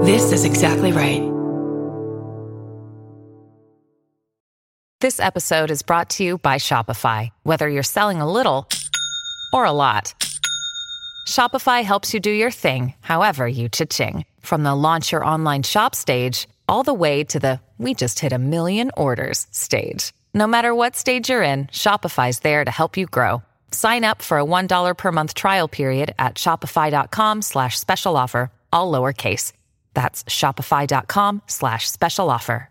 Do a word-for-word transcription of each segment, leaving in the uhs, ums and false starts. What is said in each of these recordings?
This is exactly right. This episode is brought to you by Shopify. Whether you're selling a little or a lot, Shopify helps you do your thing, however you cha-ching. From the launch your online shop stage, all the way to the we just hit a million orders stage. No matter what stage you're in, Shopify's there to help you grow. Sign up for a one dollar per month trial period at shopify.com slash special offer, all lowercase. That's shopify.com slash special offer.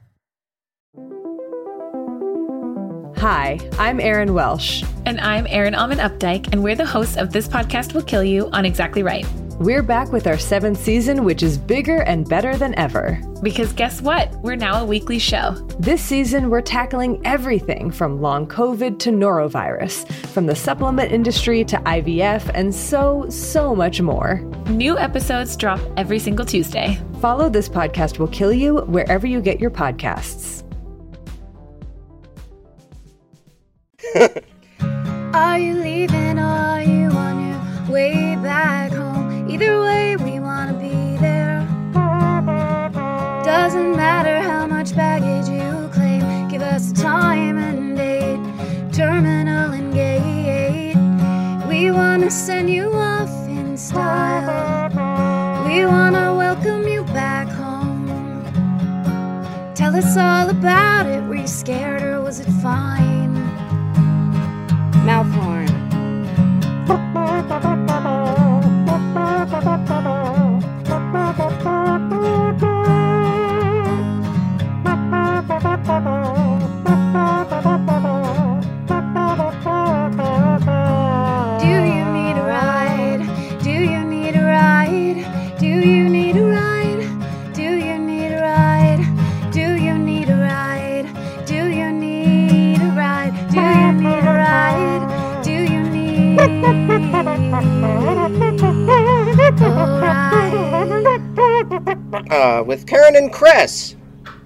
Hi, I'm Erin Welsh. And I'm Erin Alman Updike, and we're the hosts of This Podcast Will Kill You on Exactly Right. We're back with our seventh season, which is bigger and better than ever. Because guess what? We're now a weekly show. This season, we're tackling everything from long COVID to norovirus, from the supplement industry to I V F, and so, so much more. New episodes drop every single Tuesday. Follow This Podcast Will Kill You wherever you get your podcasts. Are you leaving or are you on your way back home? Either way, we want to be there. Doesn't matter how much baggage you claim. Give us a time and date, terminal and gate. We want to send you off in style. We want to welcome you back home. Tell us all about it. Were you scared or was it fine? Mouth horn. Do you need a ride? Do you need a ride? Do you need a ride? Do you need a ride? Do you need a ride? Do you need a ride? Do you need a ride? Do you need a ride? Uh, with Karen and Chris.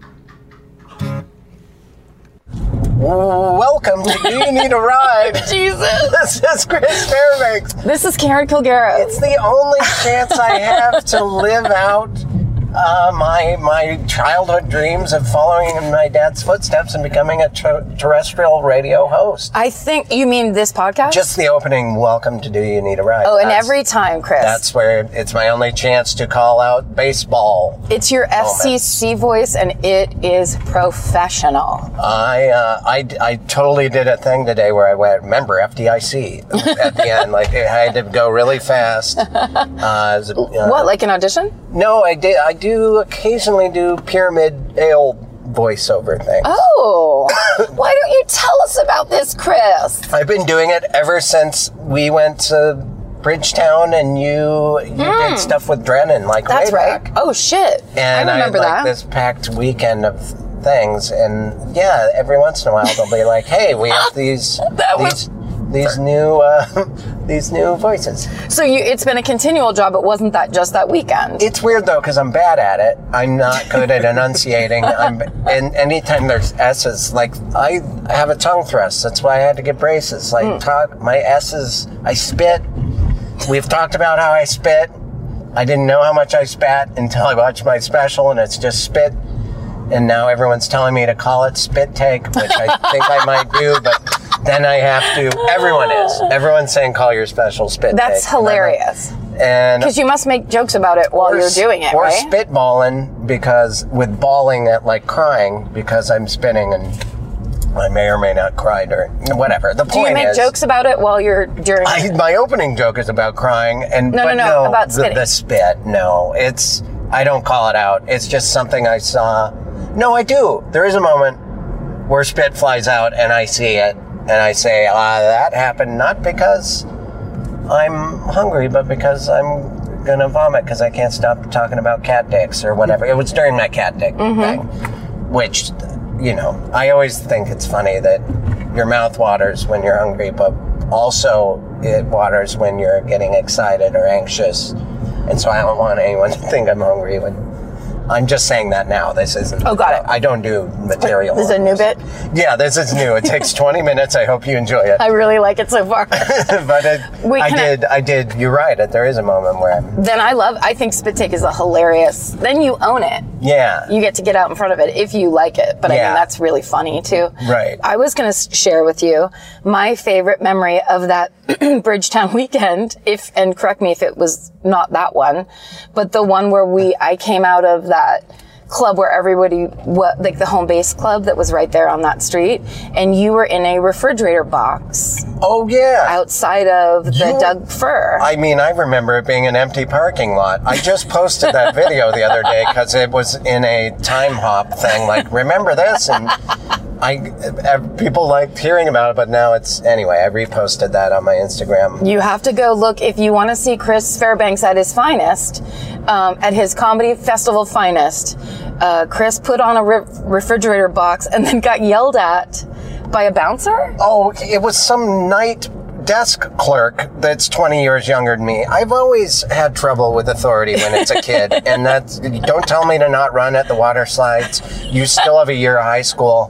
Welcome to Do You Need a Ride? Jesus! This is Chris Fairbanks. This is Karen Kilgaro. It's the only chance I have to live out uh, my my childhood dreams of following in my dad's footsteps and becoming a ter- terrestrial radio host. I think you mean this podcast? Just the opening, welcome to Do You Need a Ride. Oh, and that's, every time, Chris. That's where it's my only chance to call out baseball. It's your F C C voice, and it is professional. I, uh, I, I totally did a thing today where I went, remember, F D I C at the end. Like, I had to go really fast. Uh, uh, what, like an audition? No, I did. I do occasionally do Pyramid Ale voiceover things. Oh, why don't you tell us about this, Chris? I've been doing it ever since we went to Bridgetown and you you mm. did stuff with Drennan, like That's way right. back. Oh, shit. And I remember I had, like, that. this packed weekend of things, and yeah, every once in a while they'll be like, "Hey, we have these that these was... these new uh, these new voices." So you, it's been a continual job. It wasn't that just that weekend. It's weird though because I'm bad at it. I'm not good at enunciating. I'm, and anytime there's S's, like I have a tongue thrust. That's why I had to get braces. Like mm. talk, my S's, I spit. We've talked about how I spit. I didn't know how much I spat until I watched my special, and it's just spit. And now everyone's telling me to call it spit take, which I think I might do, but then I have to. Everyone is. Everyone's saying call your special spit That's take. hilarious. And because you must make jokes about it while or, you're doing it, or right? Or spitballing, because with bawling at like crying, because I'm spitting and I may or may not cry during whatever. The point is, do you make is, jokes about it while you're during? I, my opening joke is about crying, and no, but no, no, no, about the, spitting. the spit. No, it's I don't call it out. It's just something I saw. No, I do. There is a moment where spit flies out, and I see it, and I say, "Ah, that happened not because I'm hungry, but because I'm gonna vomit because I can't stop talking about cat dicks or whatever." It was during my cat dick mm-hmm. thing, which, you know, I always think it's funny that your mouth waters when you're hungry, but also it waters when you're getting excited or anxious. And so I don't want anyone to think I'm hungry when I'm just saying that now. This isn't. Oh, got it. I don't do material. This is a new bit? Yeah, this is new. It takes twenty minutes. I hope you enjoy it. I really like it so far. But it, Wait, I can did, I, I did, you're right. There is a moment where I'm... Then I love, I think Spit Take is a hilarious, then you own it. Yeah. You get to get out in front of it if you like it. But I Yeah. mean, that's really funny too. Right. I was going to share with you my favorite memory of that Bridgetown weekend, if, and correct me if it was not that one, but the one where we, I came out of that club where everybody, what, like the home base club that was right there on that street, and you were in a refrigerator box Oh, yeah. outside of the You- Doug Fir. I mean, I remember it being an empty parking lot. I just posted that video the other day because it was in a time hop thing. Like, remember this? And I, uh, people liked hearing about it, but now it's, anyway, I reposted that on my Instagram. You have to go look if you want to see Chris Fairbanks at his finest, um, at his comedy festival finest. Uh, Chris put on a re- refrigerator box and then got yelled at by a bouncer. Oh, it was some night desk clerk that's twenty years younger than me. I've always had trouble with authority when it's a kid, and that's, don't tell me to not run at the water slides. You still have a year of high school.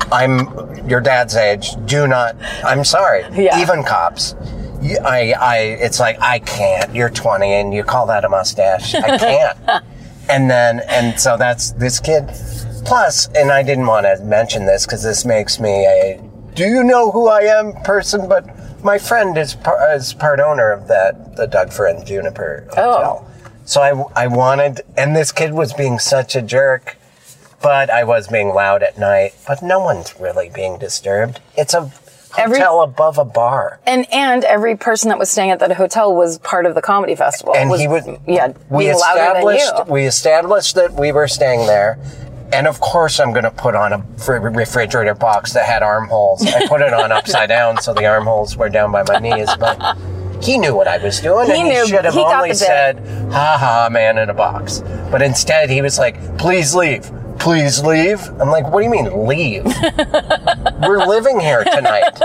I'm your dad's age. Do not, I'm sorry. Yeah. Even cops. You- I, I, it's like, I can't. You're twenty and you call that a mustache. I can't. And then, and so that's this kid. Plus, and I didn't want to mention this because this makes me a, do you know who I am person? But my friend is, par, is part owner of that, the Doug Fir and Juniper Hotel. Oh. So I, I wanted, and this kid was being such a jerk, but I was being loud at night. But no one's really being disturbed. It's a Every- hotel above a bar. And and every person that was staying at that hotel was part of the comedy festival. And was, he would, yeah, we being louder than established, you. we established that we were staying there. And of course I'm going to put on a fr- refrigerator box that had armholes. I put it on upside down so the armholes were down by my knees, but he knew what I was doing, He and knew. he should have He got only the bit. said, ha ha, man in a box. But instead he was like, please leave. Please leave. I'm like, what do you mean leave? We're living here tonight.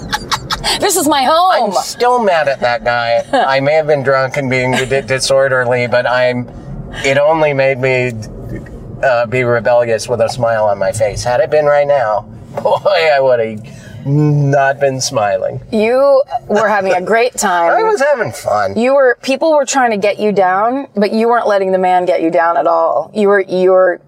This is my home. I'm still mad at that guy. I may have been drunk and being di- disorderly, but I'm. It only made me uh, be rebellious with a smile on my face. Had it been right now, boy, I would have not been smiling. You were having a great time. I was having fun. You were, people were trying to get you down, but you weren't letting the man get you down at all. You were, you were,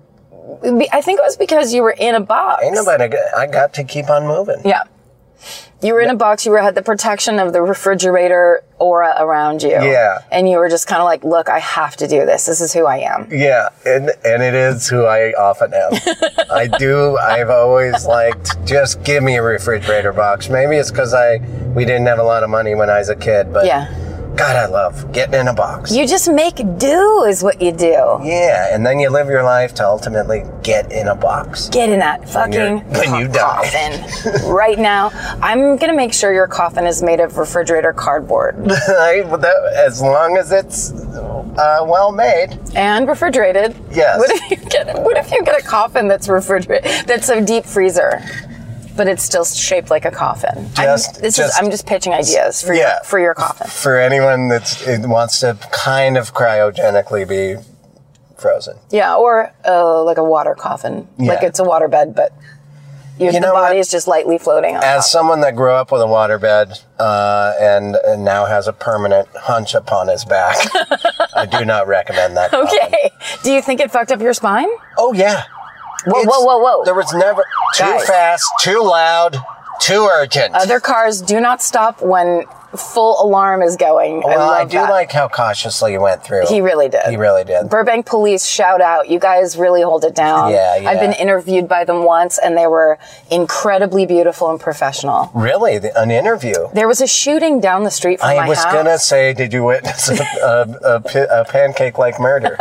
I think it was because you were in a box. Ain't nobody. I got to keep on moving. Yeah. You were in a box, you were, had the protection of the refrigerator aura around you. Yeah. And you were just kind of like, look, I have to do this. This is who I am. Yeah, and and it is who I often am. I do. I've always liked, just give me a refrigerator box. Maybe it's because I we didn't have a lot of money when I was a kid, but Yeah. God, I love getting in a box. You just make do is what you do. Yeah, and then you live your life to ultimately get in a box. Get in that fucking you're- when you die. coffin right now. I'm going to make sure your coffin is made of refrigerator cardboard I, that, as long as it's uh, well made. and refrigerated. Yes. What if you get what if you get a coffin that's refrigerated, that's a deep freezer, but it's still shaped like a coffin? Just- I'm, this just- is I'm just pitching ideas for Yeah. your for your coffin. For anyone that wants to kind of cryogenically be frozen. Yeah, or uh, like a water coffin. Like Yeah. it's a water bed, but you, You the know body what? is just lightly floating on As top. someone that grew up with a waterbed uh, and, and now has a permanent hunch upon his back, I do not recommend that. coffin. Okay. Do you think it fucked up your spine? Oh, yeah. Whoa, It's- whoa, whoa, whoa. There was never too Guys. fast, too loud, too urgent. Other cars do not stop when full alarm is going. I well, love I do that. like how cautiously you went through. He really did. He really did. Burbank Police, shout out. You guys really hold it down. Yeah, yeah. I've been interviewed by them once, and they were incredibly beautiful and professional. Really? The, an interview? There was a shooting down the street from I my was house. going to say, did you witness a, a, a, pi- a pancake-like murder?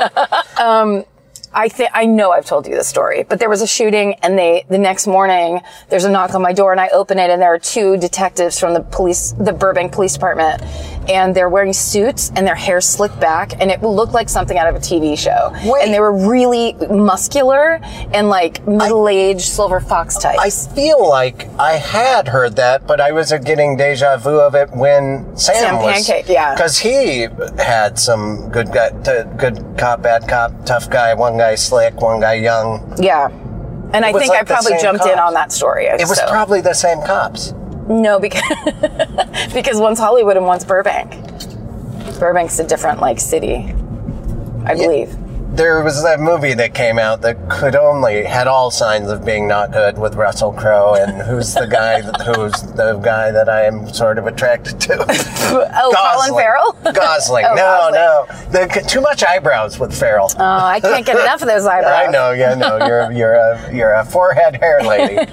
I think I know I've told you this story, but there was a shooting, and they the next morning there's a knock on my door, and I open it, and there are two detectives from the police, the Burbank Police Department, and they're wearing suits and their hair slicked back, and it looked like something out of a T V show. Wait. And they were really muscular and like middle-aged silver fox types. I feel like I had heard that, but I was getting deja vu of it when Sam, Sam was... Pancake, yeah. Because he had some good guy, t- good cop, bad cop, tough guy, one guy slick, one guy young. Yeah. And I was think like I the probably same jumped in cops. on that story. It was so. probably the same cops. No, because because one's Hollywood and one's Burbank. Burbank's a different like city, I believe. There was that movie that came out that could only had all signs of being not good with Russell Crowe, and who's the guy that, who's the guy that I am sort of attracted to? Oh, Colin Farrell? Gosling. Oh, no, Gosling. no. The, too much eyebrows with Farrell. Oh, I can't get enough of those eyebrows. I know, yeah, no. You're you're a you're a forehead hair lady.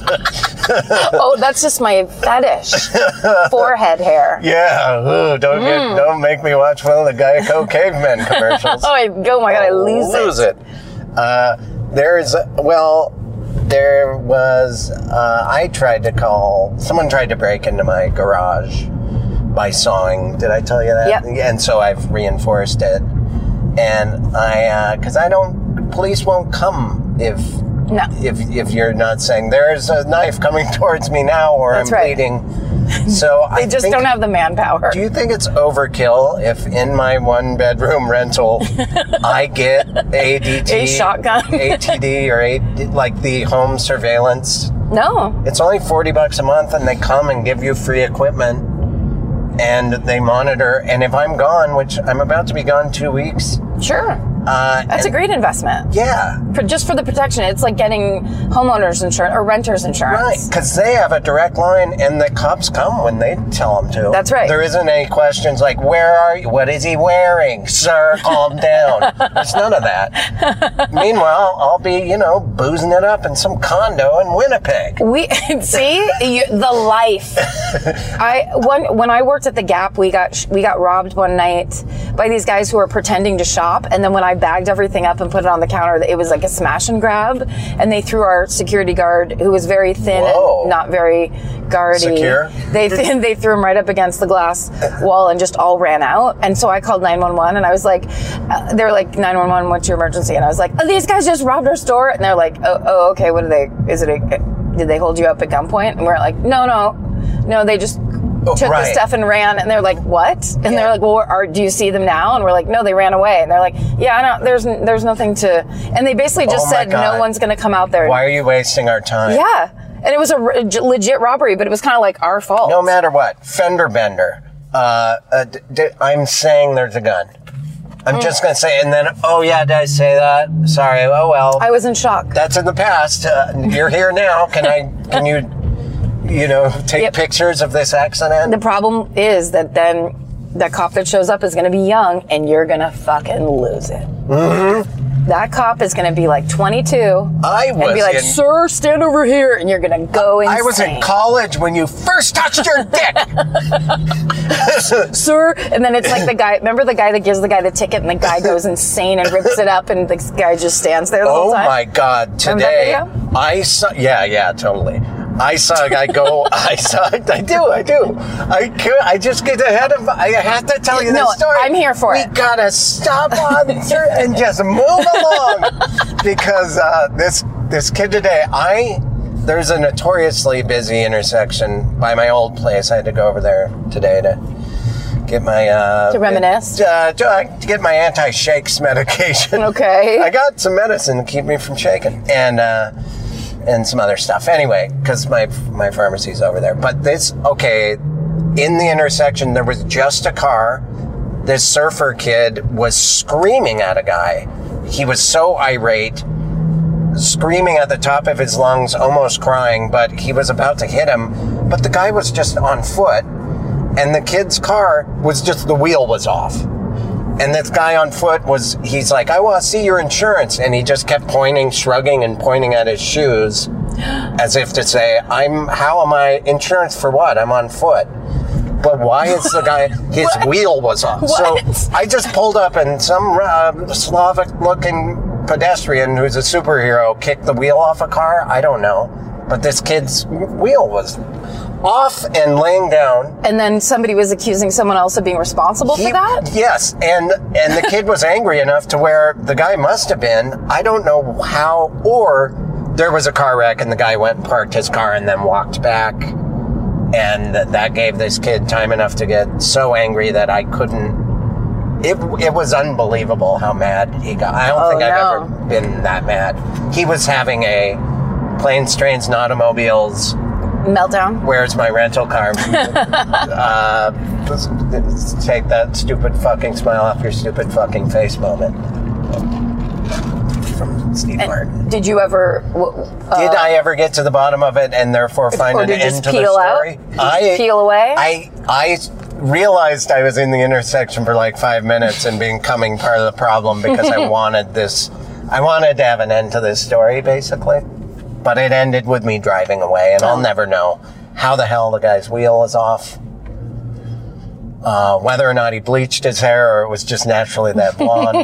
Oh, that's just my fetish. Forehead hair. Yeah. Ooh, don't get, don't make me watch one of the Geico cavemen commercials. Oh, I, oh my god, I lose, lose it. it. Uh, there's well, there was. Uh, I tried to call. Someone tried to break into my garage by sawing. Did I tell you that? Yep. And so I've reinforced it. And I, because uh, I don't. Police won't come if. No. If if you're not saying there's a knife coming towards me now or That's I'm right. bleeding. So They I just think, don't have the manpower. do you think it's overkill if in my one bedroom rental I get A D T, A shotgun? A T D or A, like the home surveillance? No. It's only forty bucks a month and they come and give you free equipment and they monitor. And if I'm gone, which I'm about to be gone two weeks. Sure. Uh, That's a and- great investment. Yeah. For, just for the protection. It's like getting homeowners insurance or renters insurance. Right, because they have a direct line, and the cops come when they tell them to. That's right. There isn't any questions like, where are you? What is he wearing? Sir, calm down. There's none of that. Meanwhile, I'll be, you know, boozing it up in some condo in Winnipeg. We see you, the life. I one when I worked at the Gap, we got we got robbed one night by these guys who were pretending to shop, and then when I bagged everything up and put it on the counter, it was like a smash and grab, and they threw our security guard, who was very thin Whoa. and not very guardy. Secure? They th- they threw him right up against the glass wall and just all ran out. And so I called nine one one, and I was like, uh, they were like, nine one one, what's your emergency? And I was like, oh, these guys just robbed our store. And they're like, oh, oh okay, what are they? Is it a? Did they hold you up at gunpoint? And we're like, no, no, no. They just Oh, took right. the stuff and ran. And they're like, what? And they're like, well, are, do you see them now? And we're like, no, they ran away. And they're like, yeah, I don't, there's there's nothing to. And they basically just Oh, my said, God. no one's going to come out there. Why are you wasting our time? Yeah. And it was a r- legit robbery, but it was kind of like our fault. No matter what, fender bender. Uh, uh, d- d- I'm saying there's a gun. I'm Mm. just going to say, and then, oh yeah, did I say that? Sorry, oh well. I was in shock. That's in the past. Uh, you're here now. Can I, can you, you know, take Yep. pictures of this accident? The problem is that then the cop that shows up is going to be young, and you're going to fucking lose it. Mm-hmm. That cop is going to be like twenty-two. I And was be like, in- sir, stand over here, and you're going to go insane. I was in college when you first touched your dick. Sir, and then it's like the guy, remember the guy that gives the guy the ticket, and the guy goes insane and rips it up, and the guy just stands there the whole Oh time? my God! Remember that Today, video? I saw. Yeah, yeah, totally. I saw a guy go. I saw. I do. I do. I could. I just get ahead of. I have to tell you No, this story. I'm here for we it. We gotta stop on and just move along because uh, this this kid today. I there's a notoriously busy intersection by my old place. I had to go over there today to get my uh, To reminisce? Uh, to, to get my anti-shakes medication. Okay. I got some medicine to keep me from shaking, and uh, and some other stuff. Anyway, because my my pharmacy's over there. But this, okay, in the intersection, there was just a car. This surfer kid was screaming at a guy. He was so irate, screaming at the top of his lungs, almost crying, but he was about to hit him. But the guy was just on foot, and the kid's car was just, the wheel was off. And this guy on foot was, he's like, I want to see your insurance. And he just kept pointing, shrugging, and pointing at his shoes as if to say, I'm, how am I, insurance for what? I'm on foot. But why is the guy, his wheel was off. What? So I just pulled up and some uh, Slavic-looking pedestrian who's a superhero kicked the wheel off a car. I don't know. But this kid's wheel was off and laying down. And then somebody was accusing someone else of being responsible He- for that? Yes, and and the kid was angry enough to where the guy must have been. I don't know how, or there was a car wreck and the guy went and parked his car and then walked back, and that gave this kid time enough to get so angry that I couldn't. It it was unbelievable how mad he got. I don't Oh, think I've no. ever been that mad. He was having a planes, trains, and automobiles. Meltdown? Where's my rental car? uh, let's, let's take that stupid fucking smile off your stupid fucking face moment. From Steve Martin. Did you ever... Uh, Did I ever get to the bottom of it and therefore find or an did you end just to the peel out? story? Did you just peel away? I, I realized I was in the intersection for like five minutes and becoming part of the problem because I wanted this... I wanted to have an end to this story, basically. But it ended with me driving away, and I'll never know how the hell the guy's wheel is off. Uh, whether or not he bleached his hair or it was just naturally that blonde.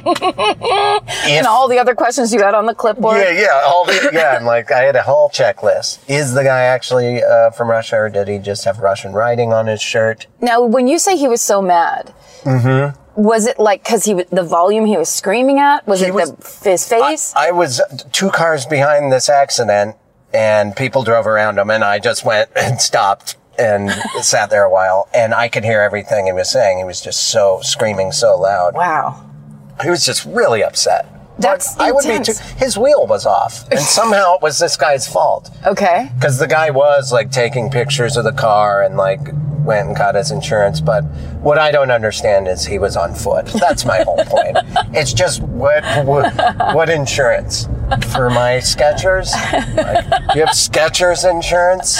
If, and all the other questions you had on the clipboard? yeah, yeah, all the, yeah, and like I had a whole checklist. Is the guy actually uh, from Russia, or did he just have Russian writing on his shirt? Now, when you say he was so mad, Mm-hmm. was it like because he was, the volume he was screaming at? Was He it was- the, his face? I was two cars behind this accident, and people drove around him, and I just went and stopped and sat there a while, and I could hear everything he was saying. He was just so screaming so loud. wow. He was just really upset. That's I would be intense. too. His wheel was off, and somehow it was this guy's fault. Okay. Because the guy was like taking pictures of the car and like went and got his insurance. But what I don't understand is he was on foot. That's my whole point. It's just what what, what insurance for my Skechers? Like, you have Skechers insurance?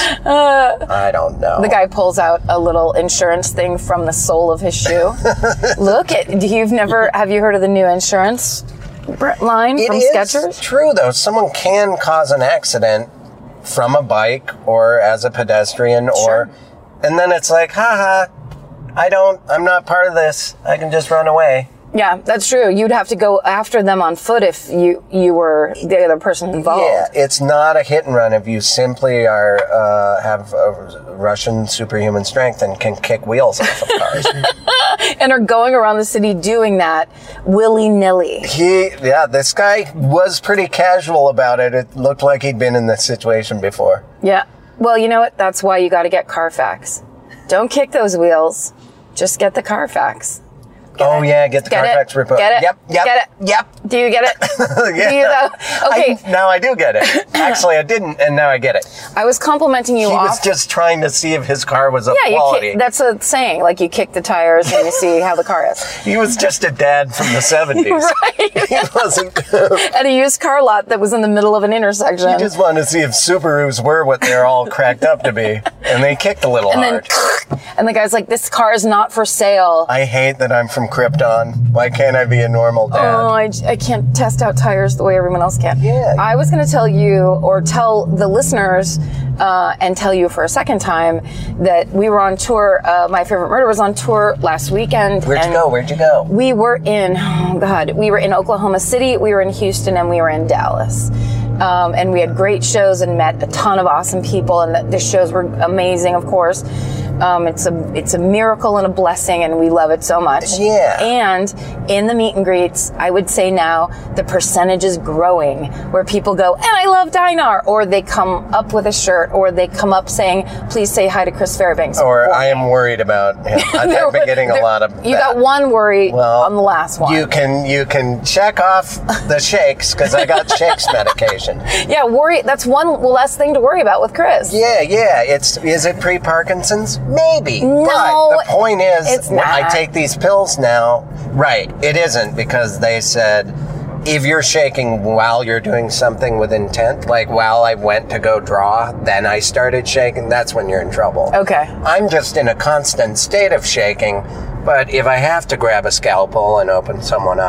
I don't know. The guy pulls out a little insurance thing from the sole of his shoe. Look, it, you've never, have you heard of the new insurance br- line It from is Skechers? true though. Someone can cause an accident from a bike or as a pedestrian, or, and then it's like, haha, I don't, I'm not part of this. I can just run away. Yeah, that's true. You'd have to go after them on foot if you, you were the other person involved. Yeah, it's not a hit and run if you simply are uh, have a Russian superhuman strength and can kick wheels off of cars. And are going around the city doing that willy-nilly. he, yeah, this guy was pretty casual about it. It looked like he'd been in this situation before. Yeah. Well, you know what? That's why you got to get Carfax. Don't kick those wheels. Just get the Carfax. Get oh it? yeah, get the Get Carfax it? report. Get it? Yep, yep, Get it? yep. Do you get it? Yeah. Do you though? Okay. I, now I do get it. Actually, I didn't, and now I get it. I was complimenting you He off. was just trying to see if his car was of yeah, you quality. kick, that's a saying. Like you kick the tires and you see how the car is. He was just a dad from the seventies. Right. He wasn't. At a used car lot that was in the middle of an intersection. He just wanted to see if Subarus were what they're all cracked up to be, and they kicked a little and hard. then, and the guy's like, "This car is not for sale." I hate that I'm from Krypton. Why can't I be a normal dad? Oh, I, I can't test out tires the way everyone else can. Yeah. I was going to tell you, or tell the listeners, uh, and tell you for a second time, that we were on tour. Uh, My Favorite Murder was on tour last weekend. Where'd you and go? Where'd you go? We were in, oh God, we were in Oklahoma City, we were in Houston, and we were in Dallas. Um, and we had great shows and met a ton of awesome people, and the, the shows were amazing, of course. Um, it's a it's a miracle and a blessing, and we love it so much. Yeah. And in the meet and greets, I would say now the percentage is growing, where people go, and I love Dinar, or they come up with a shirt, or they come up saying, please say hi to Chris Fairbanks. Or I am worried about him. I've been getting a There- lot of You that. got one worry Well, on the last one. You can you can check off the shakes because I got shakes medication. Yeah, worry. That's one less thing to worry about with Chris. Yeah, yeah. It's is it pre-Parkinson's? Maybe. No, But the point is, it's when I not. take these pills now. Right. It isn't, because they said if you're shaking while you're doing something with intent, like while I went to go draw, then I started shaking, that's when you're in trouble. Okay. I'm just in a constant state of shaking, but if I have to grab a scalpel and open someone up,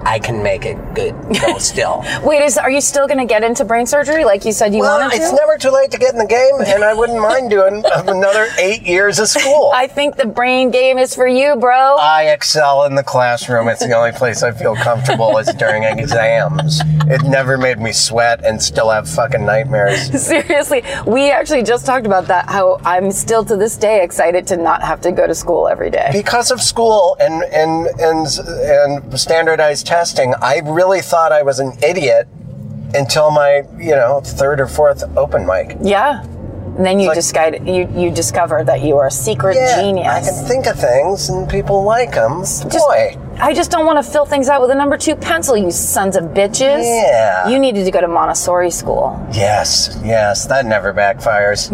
I can make it good go still. Wait, is are you still going to get into brain surgery like you said you well, wanted to? It's never too late to get in the game, and I wouldn't mind doing another eight years of school. I think the brain game is for you, bro. I excel in the classroom. It's the only place I feel comfortable is during exams. It never made me sweat and still have fucking nightmares. Seriously, we actually just talked about that, how I'm still to this day excited to not have to go to school every day. Because of school and, and, and, and standardized testing, I really thought I was an idiot until my, you know, third or fourth open mic. Yeah. And then you like, discovered you, you discover that you are a secret yeah, genius. I can think of things and people like them. Just, Boy. I just don't want to fill things out with a number two pencil, you sons of bitches. Yeah. You needed to go to Montessori school. Yes, yes, that never backfires.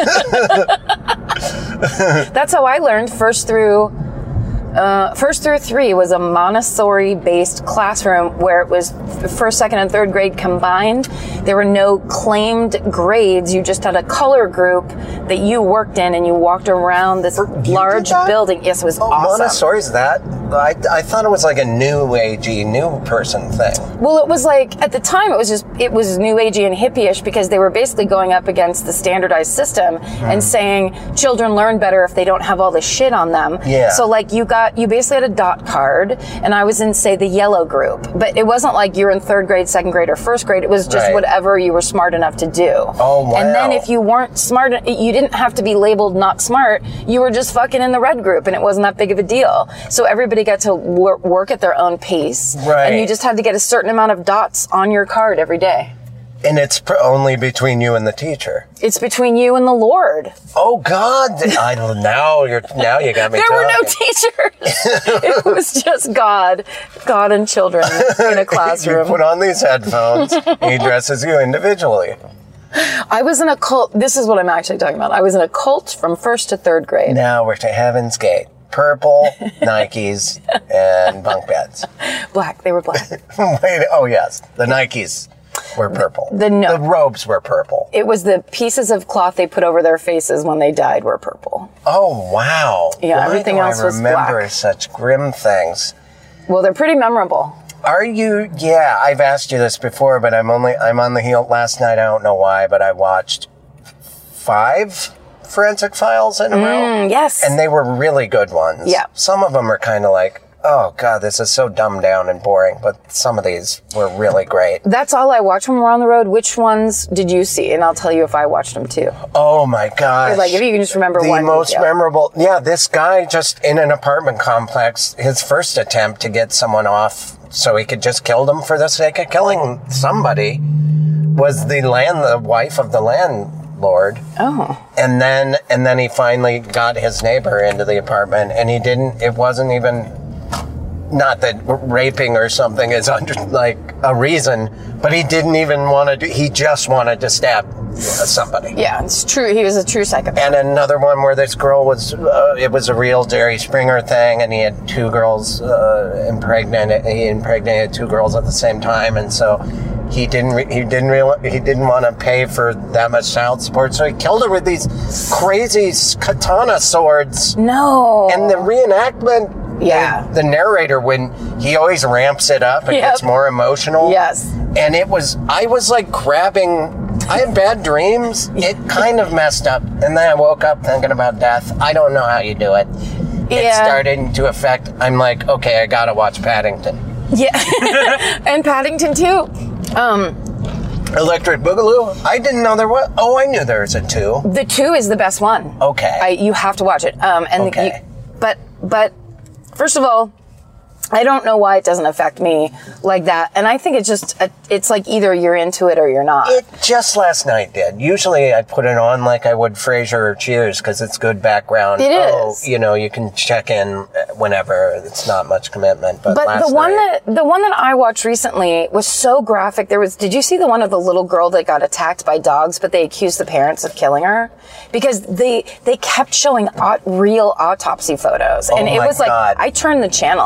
That's how I learned first through Uh, first through three was a Montessori-based classroom where it was first, second, and third grade combined. There were no claimed grades. You just had a color group that you worked in, and you walked around this large building. Yes, it was oh, awesome. Montessori's that? I, I thought it was like a new agey, new person thing. Well, it was like, at the time, it was just, it was new agey and hippie-ish because they were basically going up against the standardized system mm. and saying children learn better if they don't have all this shit on them. Yeah. So, like, you got you basically had a dot card, and I was in, say, the yellow group. But it wasn't like you were in third grade, second grade, or first grade. It was just right. whatever you were smart enough to do. Oh, wow. And then if you weren't smart, you didn't have to be labeled not smart. You were just fucking in the red group, and it wasn't that big of a deal. So everybody got to wor- work at their own pace. Right. And you just had to get a certain amount of dots on your card every day. And it's pr- only between you and the teacher. It's between you and the Lord. Oh God! I, now you're now you got me. There talking. were no teachers. It was just God, God and children in a classroom. You put on these headphones. He dresses you individually. I was in a cult. This is what I'm actually talking about. I was in a cult from first to third grade. Now we're to Heaven's Gate. Purple Nikes and bunk beds. Black. They were black. Wait. Oh yes, the Nikes. Were purple. The, no, the robes were purple. It was the pieces of cloth they put over their faces when they died were purple. Oh, wow. Yeah, Why everything do else I was remember black. Such grim things. Well, they're pretty memorable. Are you, yeah, I've asked you this before, but I'm only, I'm on the heel. Last night, I don't know why, but I watched five Forensic Files in a row. Mm, yes. And they were really good ones. Yeah. Some of them are kind of like, oh, God, this is so dumbed down and boring, but some of these were really great. That's all I watched when we're on the road. Which ones did you see? And I'll tell you if I watched them too. Oh, my gosh. Like, if you can just remember the one. The most detail. memorable, yeah, this guy just in an apartment complex, his first attempt to get someone off so he could just kill them for the sake of killing somebody was the land, the wife of the landlord. Oh. And then, and then he finally got his neighbor into the apartment, and he didn't, it wasn't even... Not that raping or something is under, like a reason, but he didn't even want to do, he just wanted to stab somebody. Yeah, it's true. He was a true psychopath. And another one where this girl was, uh, it was a real Jerry Springer thing, and he had two girls uh, impregnated, he impregnated two girls at the same time, and so he didn't, re- he didn't real, he didn't want to pay for that much child support, so he killed her with these crazy katana swords. No. And the reenactment, yeah. The, the narrator, when he always ramps it up and yep. gets more emotional. Yes. And it was, I was like grabbing, I had bad dreams. It kind of messed up. And then I woke up thinking about death. I don't know how you do it. Yeah. It started to affect, I'm like, okay, I gotta watch Paddington. Yeah. And Paddington too. Um, Electric Boogaloo? I didn't know there was, oh, I knew there was a two. The two is the best one. Okay. I, you have to watch it. Um, and okay. The, you, but, but, First of all, I don't know why it doesn't affect me like that. And I think it's just, a, it's like either you're into it or you're not. It just last night did. Usually I put it on like I would Frasier or Cheers because it's good background. It oh, is. You know, you can check in whenever. It's not much commitment. But, but last the one night, that, the one that I watched recently was so graphic. There was, did you see the one of the little girl that got attacked by dogs, but they accused the parents of killing her? Because they, they kept showing aut- real autopsy photos. Oh and it my was like, God. I turned the channel. I was like,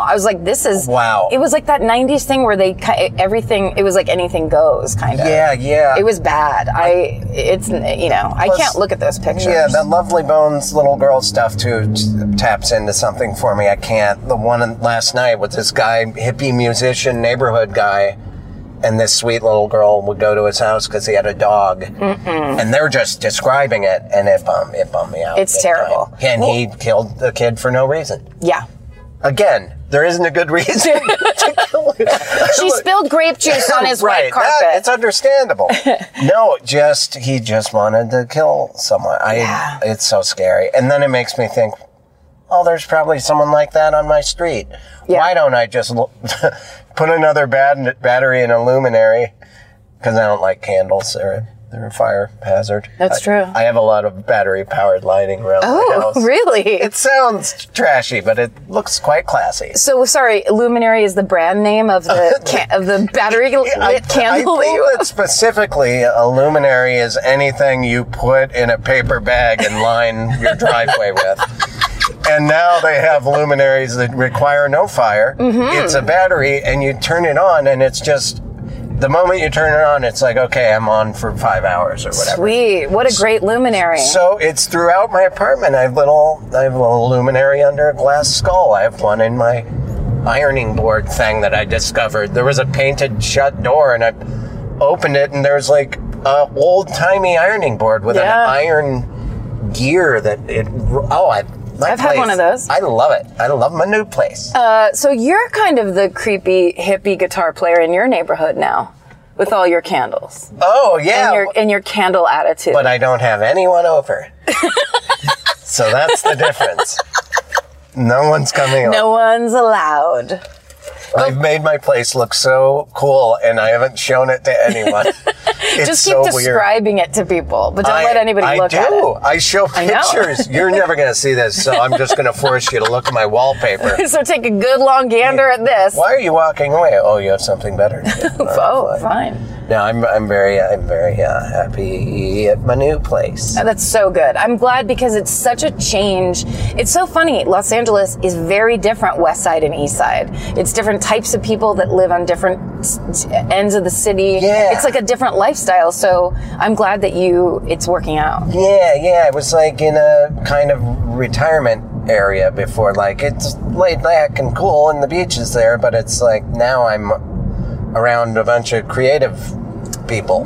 This is Wow. It was like that nineties thing where they ki- everything. It was like anything goes, kind of. Yeah, yeah. It was bad. I. It's you know. I Plus- can't look at those pictures. Yeah, that Lovely Bones little girl stuff too t- taps into something for me. I can't. The one last night with this guy, hippie musician, neighborhood guy, and this sweet little girl would go to his house because he had a dog, Mm-mm. and they're just describing it, and it bummed it bummed me out. It's terrible. Time. And well, he killed the kid for no reason. Yeah. Again, there isn't a good reason to kill him. She spilled grape juice on his right, white carpet. That, it's understandable. No, just he just wanted to kill someone. I. Yeah. It's so scary, and then it makes me think, oh, there's probably someone like that on my street. Yeah. Why don't I just l- put another bat- battery in a luminary? Because I don't like candles. They're, they're a fire hazard. That's I, true. I have a lot of battery-powered lighting around oh, my house. really? It sounds trashy, but it looks quite classy. So, sorry, Luminary is the brand name of the can- of the battery lit I, candle I that you think that specifically a luminary is anything you put in a paper bag and line your driveway with. And now they have luminaries that require no fire. Mm-hmm. It's a battery, and you turn it on, and it's just, the moment you turn it on, it's like, okay, I'm on for five hours or whatever. Sweet. What a great luminary. So it's throughout my apartment. I have little, I have a little luminary under a glass skull. I have one in my ironing board thing that I discovered. There was a painted shut door, and I opened it, and there's like a old-timey ironing board with Yeah. an iron gear that it, oh, I... My I've place, had one of those. I love it. I love my new place. Uh, so you're kind of the creepy hippie guitar player in your neighborhood now, with all your candles. Oh, yeah. And your, and your candle attitude. But I don't have anyone over. So that's the difference. No one's coming over. No one's allowed. I've made my place look so cool, and I haven't shown it to anyone. It's Just keep so describing weird. it to people, but don't I, let anybody I look do. at it. I show I know. pictures. You're never going to see this, so I'm just going to force you to look at my wallpaper. So take a good long gander at this. Why are you walking away? Oh, you have something better to do. Oh, fine. No, I'm I'm very I'm very uh, happy at my new place. That's so good. I'm glad because it's such a change. It's so funny. Los Angeles is very different, West Side and East Side. It's different types of people that live on different s- ends of the city. Yeah. It's like a different lifestyle. So I'm glad that you, it's working out. Yeah, yeah. It was like in a kind of retirement area before. Like it's laid back and cool, and the beach is there. But it's like now I'm around a bunch of creative people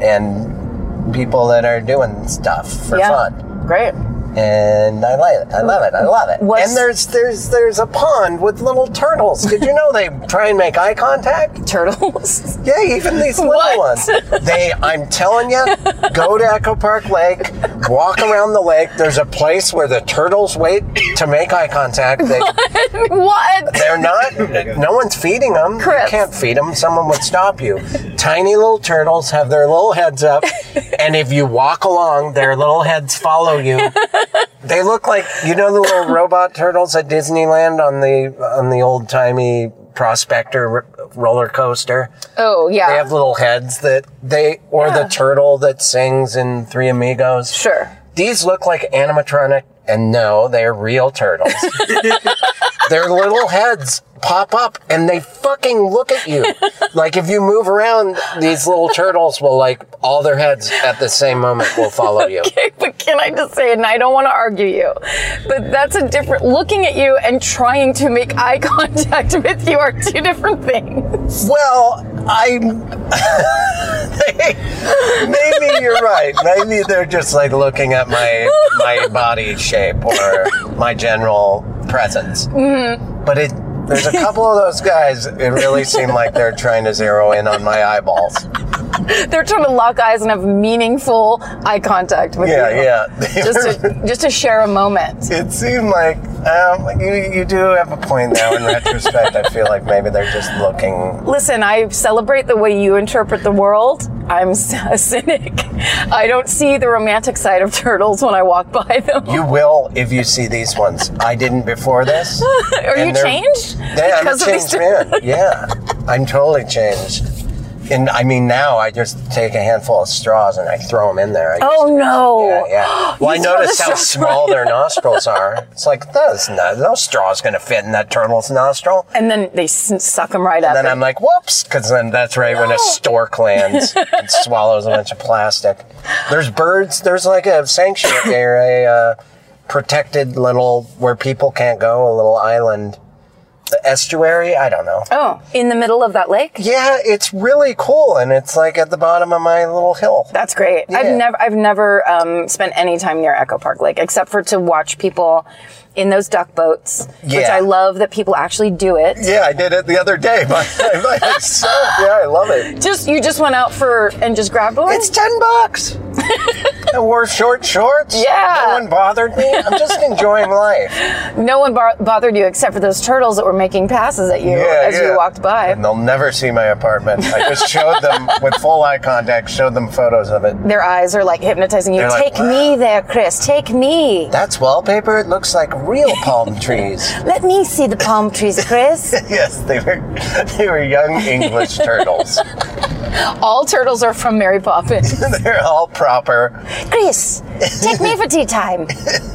and people that are doing stuff for Yeah. fun. Great. And I like it. I love it. I love it. What's- And there's there's there's a pond with little turtles. Did you know they try and make eye contact? Turtles. Yeah, even these little What? ones. They, I'm telling you, go to Echo Park Lake, walk around the lake. There's a place where the turtles wait to make eye contact. They, What? they're not, no one's feeding them. Chris. You can't feed them. Someone would stop you. Tiny little turtles have their little heads up, and if you walk along, their little heads follow you. They look like, you know, the little robot turtles at Disneyland on the on the old timey Prospector r- roller coaster. Oh, yeah. They have little heads that they, or Yeah. the turtle that sings in Three Amigos. Sure. These look like animatronic, and no, they're real turtles. Their little heads pop up, and they fucking look at you. Like, if you move around, these little turtles will, like, all their heads at the same moment will follow you. Okay, but can I just say, and I don't want to argue you, but that's a different, looking at you and trying to make eye contact with you are two different things. Well, I... Maybe you're right. Maybe they're just, like, looking at my my body shape or my general presence. Mm-hmm. But it... There's a couple of those guys, it really seemed like they're trying to zero in on my eyeballs. They're trying to lock eyes and have meaningful eye contact with Yeah, you. yeah. Just to, just to share a moment. It seemed like, um, you, you do have a point now in retrospect. I feel like maybe they're just looking... Listen, I celebrate the way you interpret the world. I'm a cynic. I don't see the romantic side of turtles when I walk by them. You will if you see these ones. I didn't before this. Are and you they're- changed? Yeah, I'm a Because of these changed man. Yeah, I'm totally changed. And I mean, now I just take a handful of straws and I throw them in there. I Oh, used to- no. Yeah, yeah. Well, I You throw the noticed how straws small their nostrils are. It's like, that's not, no straw's going to fit in that turtle's nostril. And then they s- suck them right up. And then I'm like, whoops, because then that's right when a stork lands and swallows a bunch of plastic. There's birds. There's like a sanctuary, a uh, protected little, where people can't go, a little island. The estuary? I don't know. Oh, in the middle of that lake? Yeah, it's really cool, and it's like at the bottom of my little hill. That's great. Yeah. I've never, I've never um, spent any time near Echo Park Lake except for to watch people in those duck boats, which Yeah. I love that people actually do it. Yeah, I did it the other day by, by myself. Yeah, I love it. Just you just went out for and just grabbed one. It's ten bucks. I wore short shorts. Yeah. No one bothered me. I'm just enjoying life. No one bar- bothered you except for those turtles that were making passes at you Yeah, as yeah. you walked by. And they'll never see my apartment. I just showed them with full eye contact, showed them photos of it. Their eyes are like hypnotizing you. They're like, Take me there, Chris. Take me. That's wallpaper. It looks like real palm trees. Let me see the palm trees, Chris. Yes, they were they were young English turtles. All turtles are from Mary Poppins. They're all proper. Chris, take me for tea time.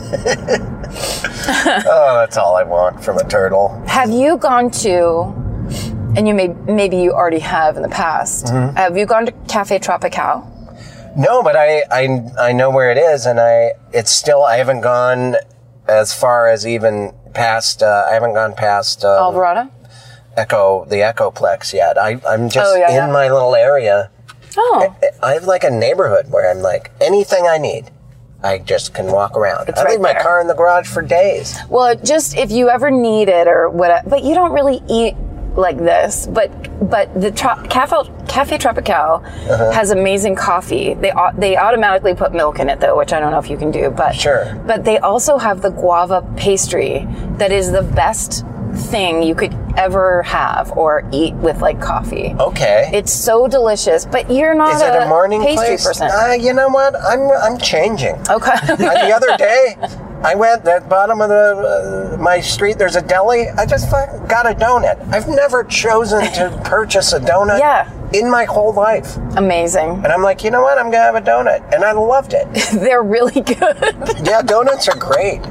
Oh, that's all I want from a turtle. Have you gone to, and you may maybe you already have in the past, Mm-hmm. have you gone to Cafe Tropical? No, but I, I I know where it is, and I it's still I haven't gone as far as even past. Uh, I haven't gone past um, Alvarado? Echo the Echoplex yet. I I'm just Oh, yeah, in yeah. my little area. Oh, I have like a neighborhood where I'm like anything I need, I just can walk around. It's I right leave my there. car in the garage for days. well, just if you ever need it or whatever, but you don't really eat like this. But but the tro- Cafe Cafe Tropical Uh-huh. has amazing coffee. They au- they automatically put milk in it though, which I don't know if you can do. But Sure. But they also have the guava pastry that is the best thing you could ever have or eat with like coffee. Okay. It's so delicious, but you're not Is it a morning pastry place? person. Uh, you know what? I'm I'm changing. Okay. Uh, the other day, I went at the bottom of the uh, my street. There's a deli. I just fucking got a donut. I've never chosen to purchase a donut Yeah. in my whole life. Amazing. And I'm like, you know what? I'm gonna have a donut, and I loved it. They're really good. Yeah, donuts are great.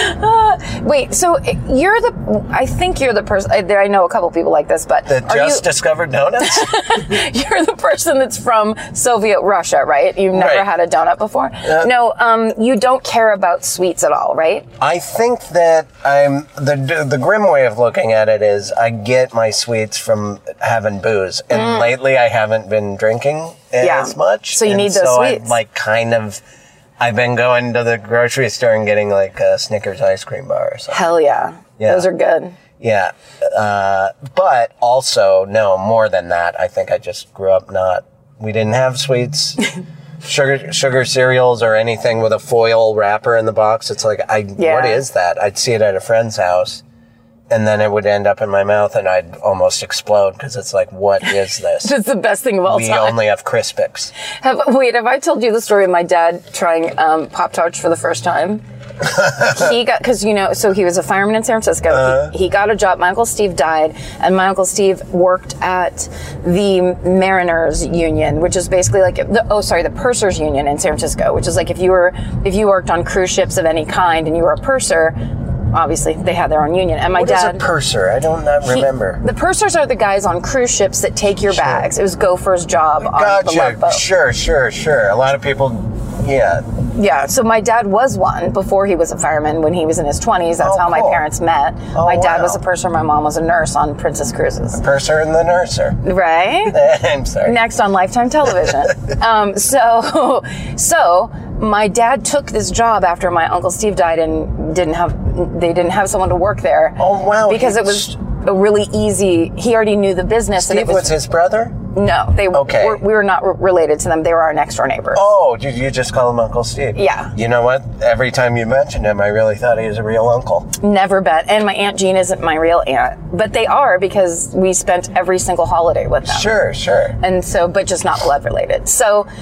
Wait, so you're the, I think you're the person, I, I know a couple people like this, but That are just you, discovered donuts. you're the person that's from Soviet Russia, right? You've never Right. had a donut before? Uh, no, um, you don't care about sweets at all, right? I think that I'm the the grim way of looking at it is I get my sweets from having booze, and lately I haven't been drinking Yeah. as much. So you and need those so sweets. I'm like kind of. I've been going to the grocery store and getting like a Snickers ice cream bar or something. Hell yeah. Yeah. Those are good. Yeah, uh, but also no more than that. I think I just grew up not. We didn't have sweets. Sugar, sugar cereals or anything with a foil wrapper in the box. It's like, I, Yeah. what is that? I'd see it at a friend's house, and then it would end up in my mouth, and I'd almost explode because it's like, what is this? It's the best thing of all We time. only have Crispix. Have, wait, have I told you the story of my dad trying um, Pop-Tarts for the first time? He got, because, you know, so he was a fireman in San Francisco. Uh-huh. He, he got a job. My Uncle Steve died, and my Uncle Steve worked at the Mariners Union, which is basically like, the, oh, sorry, the Pursers Union in San Francisco, which is like if you were, if you worked on cruise ships of any kind and you were a purser, obviously they had their own union. And my What is dad. a purser? I don't not he- remember. the pursers are the guys on cruise ships that take your bags. It was Gopher's job on the Love Gotcha. Boat. Sure, sure, sure. A lot of people, yeah. Yeah, so my dad was one before he was a fireman when he was in his twenties. That's Oh, how my cool. parents met. Oh, my dad wow. was a purser, my mom was a nurse on Princess Cruises. Purser and the nurser. Right? I'm sorry. Next on Lifetime Television. um, so, so my dad took this job after my Uncle Steve died and didn't have, they didn't have someone to work there. Oh, wow. Because it It's- was a really easy, he already knew the business. and Steve it was his brother? No, they Okay. were, we were not re- related to them. They were our next door neighbors. Oh, did you just call him Uncle Steve? Yeah. You know what? Every time you mentioned him, I really thought he was a real uncle. Never bet. And my Aunt Jean isn't my real aunt, but they are because we spent every single holiday with them. Sure, sure. And so, but just not blood related. So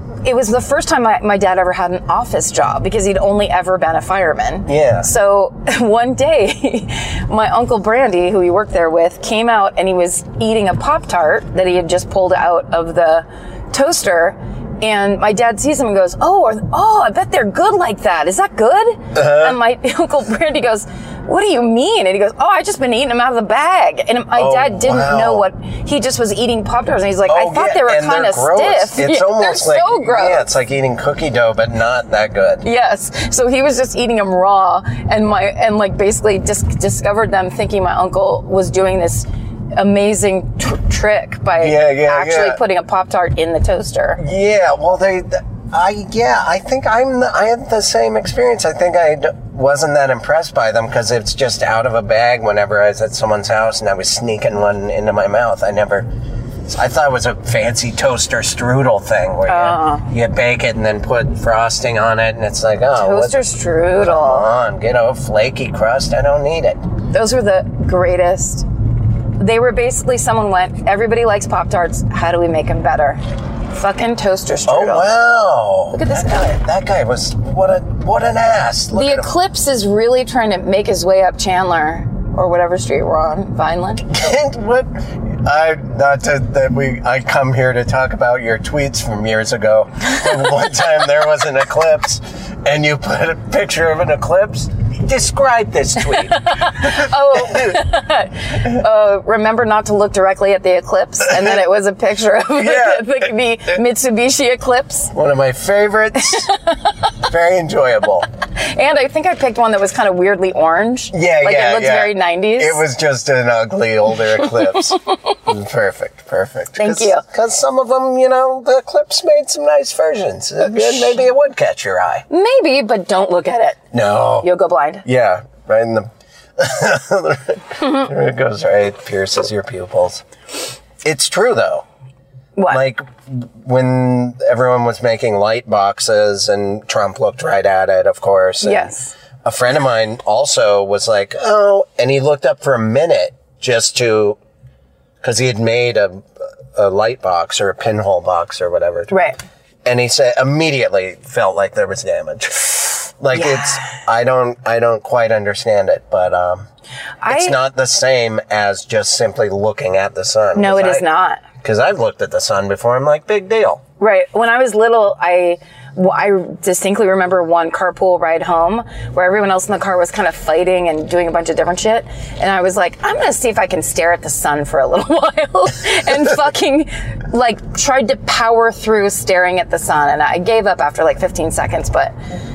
it was the first time my, my dad ever had an office job because he'd only ever been a fireman. Yeah. So one day, my Uncle Brandy, who he worked there with, came out and he was eating a Pop-Tart that he had just pulled out of the toaster. And my dad sees him and goes, oh, are, oh, I bet they're good like that. Is that good? Uh-huh. And my Uncle Brandy goes, what do you mean? And he goes, oh, I just been eating them out of the bag. And my oh, dad didn't wow. know what, he just was eating Pop-Tarts. And he's like, oh, I thought yeah. they were kind of stiff. It's yeah, almost they're like, so gross. Yeah, it's like eating cookie dough, but not that good. Yes. So he was just eating them raw and my, and like basically just discovered them thinking my uncle was doing this amazing tr- trick by yeah, yeah, actually yeah. putting a Pop-Tart in the toaster. Yeah, well, they, I, yeah, I think I'm, the, I had the same experience. I think I wasn't that impressed by them because it's just out of a bag whenever I was at someone's house and I was sneaking one into my mouth. I never, I thought it was a fancy toaster strudel thing where uh, you, you bake it and then put frosting on it and it's like, oh, toaster what, strudel. Come on, get a flaky crust. I don't need it. Those were the greatest. They were basically, someone went, everybody likes Pop-Tarts. How do we make them better? Fucking toaster strudel. Oh, wow. Look at this that guy. guy. That guy was, what a what an ass. Look the at Eclipse him. Is really trying to make his way up Chandler, or whatever street we're on, Vineland. what? I, not to, that we, I come here to talk about your tweets from years ago. One time there was an eclipse, and you put a picture of an eclipse. Describe this tweet. oh, uh, remember not to look directly at the eclipse, and then it was a picture of yeah. the, the Mitsubishi Eclipse. One of my favorites. Very enjoyable. And I think I picked one that was kind of weirdly orange. Yeah, like yeah, it looks yeah. very nineties. It was just an ugly older eclipse. Perfect, perfect. Thank you. Because some of them, you know, the Eclipse made some nice versions. Maybe it would catch your eye. Maybe, but don't look at it. No. You'll go blind. Yeah, right in the... There it goes, right? Pierces your pupils. It's true, though. What? Like, when everyone was making light boxes and Trump looked right at it, of course. And yes. A friend of mine also was like, oh, and he looked up for a minute just to... Because he had made a, a light box or a pinhole box or whatever. Right. And he said immediately felt like there was damage. Like yeah. it's, I don't, I don't quite understand it, but um, I, it's not the same as just simply looking at the sun. No, it I, is not. Because I've looked at the sun before. I'm like, big deal. Right. When I was little, I, well, I distinctly remember one carpool ride home where everyone else in the car was kind of fighting and doing a bunch of different shit. And I was like, I'm going to see if I can stare at the sun for a little while. And fucking, like, tried to power through staring at the sun. And I gave up after like fifteen seconds, but,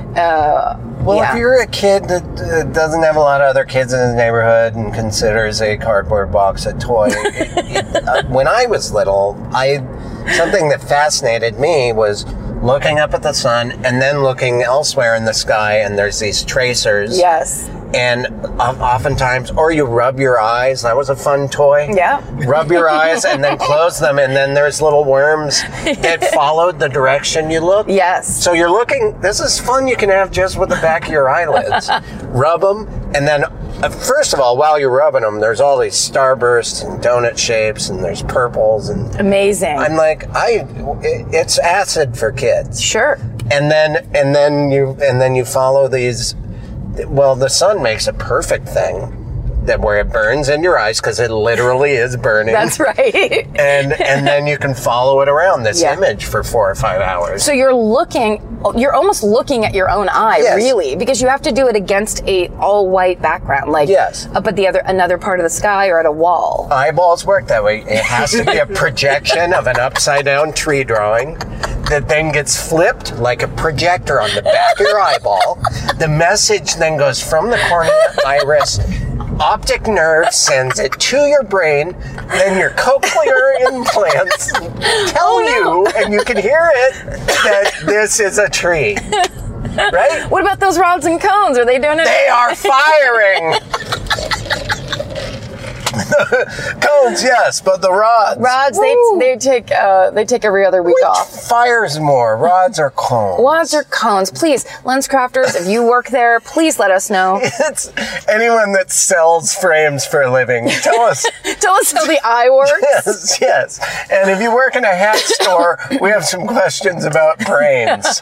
uh, well, yeah. if you're a kid that uh, doesn't have a lot of other kids in his neighborhood and considers a cardboard box a toy, it, it, uh, when I was little, I something that fascinated me was looking up at the sun and then looking elsewhere in the sky, and there's these tracers. Yes. And oftentimes, or you rub your eyes. That was a fun toy. Yeah. Rub your eyes and then close them, and then there's little worms that followed the direction you look. Yes. So you're looking, this is fun you can have just with the back of your eyelids. Rub them, and then, uh, first of all, while you're rubbing them, there's all these starbursts and donut shapes, and there's purples. and Amazing. I'm like, I, it's acid for kids. Sure. And then, and then you, and then you follow these. Well, the sun makes a perfect thing that where it burns in your eyes because it literally is burning. That's right. and and then you can follow it around this yeah. image for four or five hours. So you're looking, you're almost looking at your own eye, yes. really, because you have to do it against a all white background, like yes. up at the other another part of the sky or at a wall. Eyeballs work that way. It has to be a projection of an upside down tree drawing that then gets flipped like a projector on the back of your eyeball. The message then goes from the cornea iris. Optic nerve sends it to your brain, then your cochlear implants tell oh, no. you, and you can hear it, that this is a tree. Right? What about those rods and cones? Are they doing it? They are firing! Cones, yes, but the rods. Rods, they they take uh, they take every other week Which off. fires more, rods or cones? Rods or cones? Please, lens crafters, if you work there, please let us know. It's anyone that sells frames for a living. Tell us. Tell us how the eye works. Yes, yes. And if you work in a hat store, we have some questions about brains.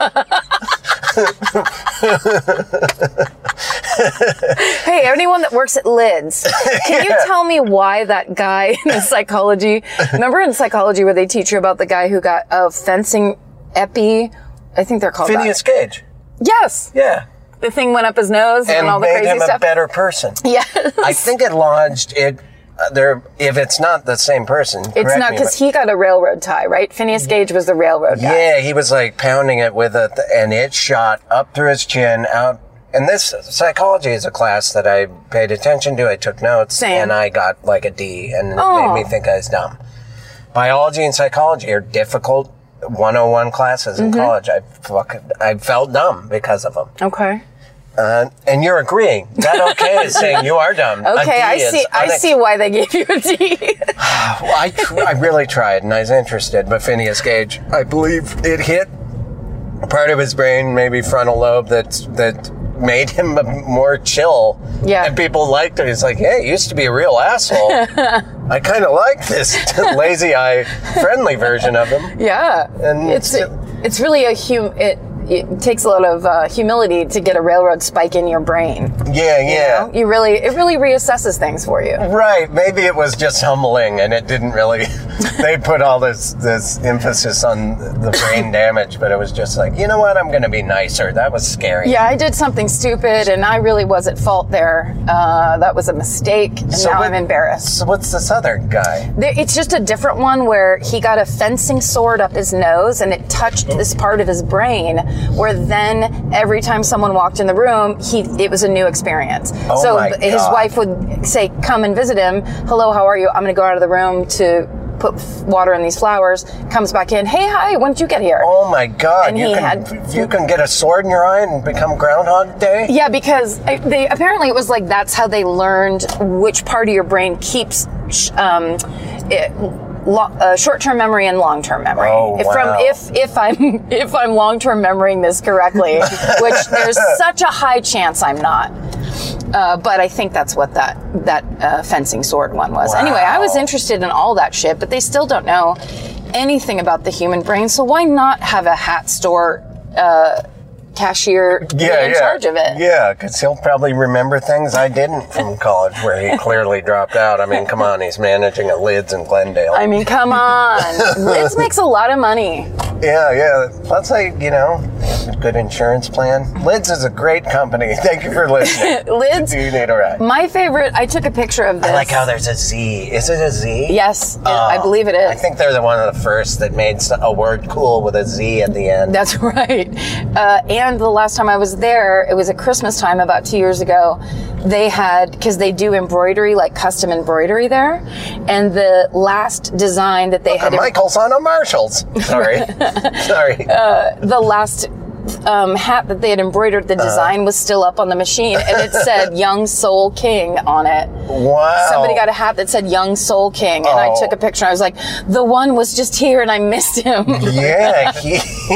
Hey, anyone that works at Lids, can you Yeah. tell me why that guy in psychology, remember in psychology where they teach you about the guy who got a fencing epi, I think they're called Phineas that. Gage. Yes. Yeah. The thing went up his nose and, And all the made crazy him stuff. a better person. Yes. I think it lodged it. Uh, there, if it's not the same person, It's correct not me, because but- he got a railroad tie, right? Phineas Gage was the railroad guy. Yeah, he was like pounding it with it, and it shot up through his chin, out. And this psychology is a class that I paid attention to. I took notes, Same. and I got like a D, and Oh. it made me think I was dumb. Biology and psychology are difficult one oh one classes in Mm-hmm. college. I fucking, I felt dumb because of them. Okay. Uh, and you're agreeing. That okay is saying you are dumb. A Okay, D I is see. I unex- see why they gave you a D. Well, I, tr- I really tried, and I was interested, but Phineas Gage, I believe it hit part of his brain, maybe frontal lobe, that that made him a more chill. Yeah. And people liked it. He's like, hey, he used to be a real asshole. I kind of like this lazy eye friendly version of him. Yeah. And it's it's- it's really a hum. It it takes a lot of uh, humility to get a railroad spike in your brain. Yeah, You yeah. know? You really it really reassesses things for you. Right. Maybe it was just humbling, and it didn't really. They put all this this emphasis on the brain damage, but it was just like, you know what? I'm going to be nicer. That was scary. Yeah, I did something stupid, and I really was at fault there. Uh, that was a mistake, and So now what- I'm embarrassed. So what's this other guy? There- It's just a different one where he got a fencing sword up his nose and it touched this part of his brain where then every time someone walked in the room, he it was a new experience. Oh so my his God. wife would say, come and visit him. Hello, how are you? I'm going to go out of the room to put f- water in these flowers. Comes back in. Hey, hi, when did you get here? Oh my God! And you he can had- you can get a sword in your eye and become Groundhog Day. Yeah, because I- they apparently it was like that's how they learned which part of your brain keeps sh- um, it, lo- uh, short-term memory and long-term memory. Oh, if, wow. From if if I'm if I'm long-term memorying this correctly, which there's such a high chance I'm not. Uh, but I think that's what that that uh, fencing sword one was. Wow. Anyway, I was interested in all that shit, but they still don't know anything about the human brain. So why not have a hat store uh, cashier be Yeah, in yeah. charge of it? Yeah, because he'll probably remember things I didn't from college, where he clearly dropped out. I mean, come on, he's managing a Lids in Glendale. I mean, come on. Lids makes a lot of money. yeah, yeah. Let's say, you know, a good insurance plan. Lids is a great company. Thank you for listening. Lids, You need a ride. my favorite, I took a picture of this. I like how there's a Z. Is it a Z? Yes, it- I Oh, believe it is. I think they're the one of the first that made s- a word cool with a Z at the end. That's right. Uh, and the last time I was there, it was at Christmas time about two years ago. They had, because they do embroidery, like custom embroidery there. And the last design that they had, Michael's on a Marshall's. Sorry. Sorry. the last um, hat that they had embroidered, the design was still up on the machine. And it said Young Soul King on it. wow. Somebody got a hat that said Young Soul King, and I Oh. took a picture. I was like, the one was just here, and I missed him. Yeah, he,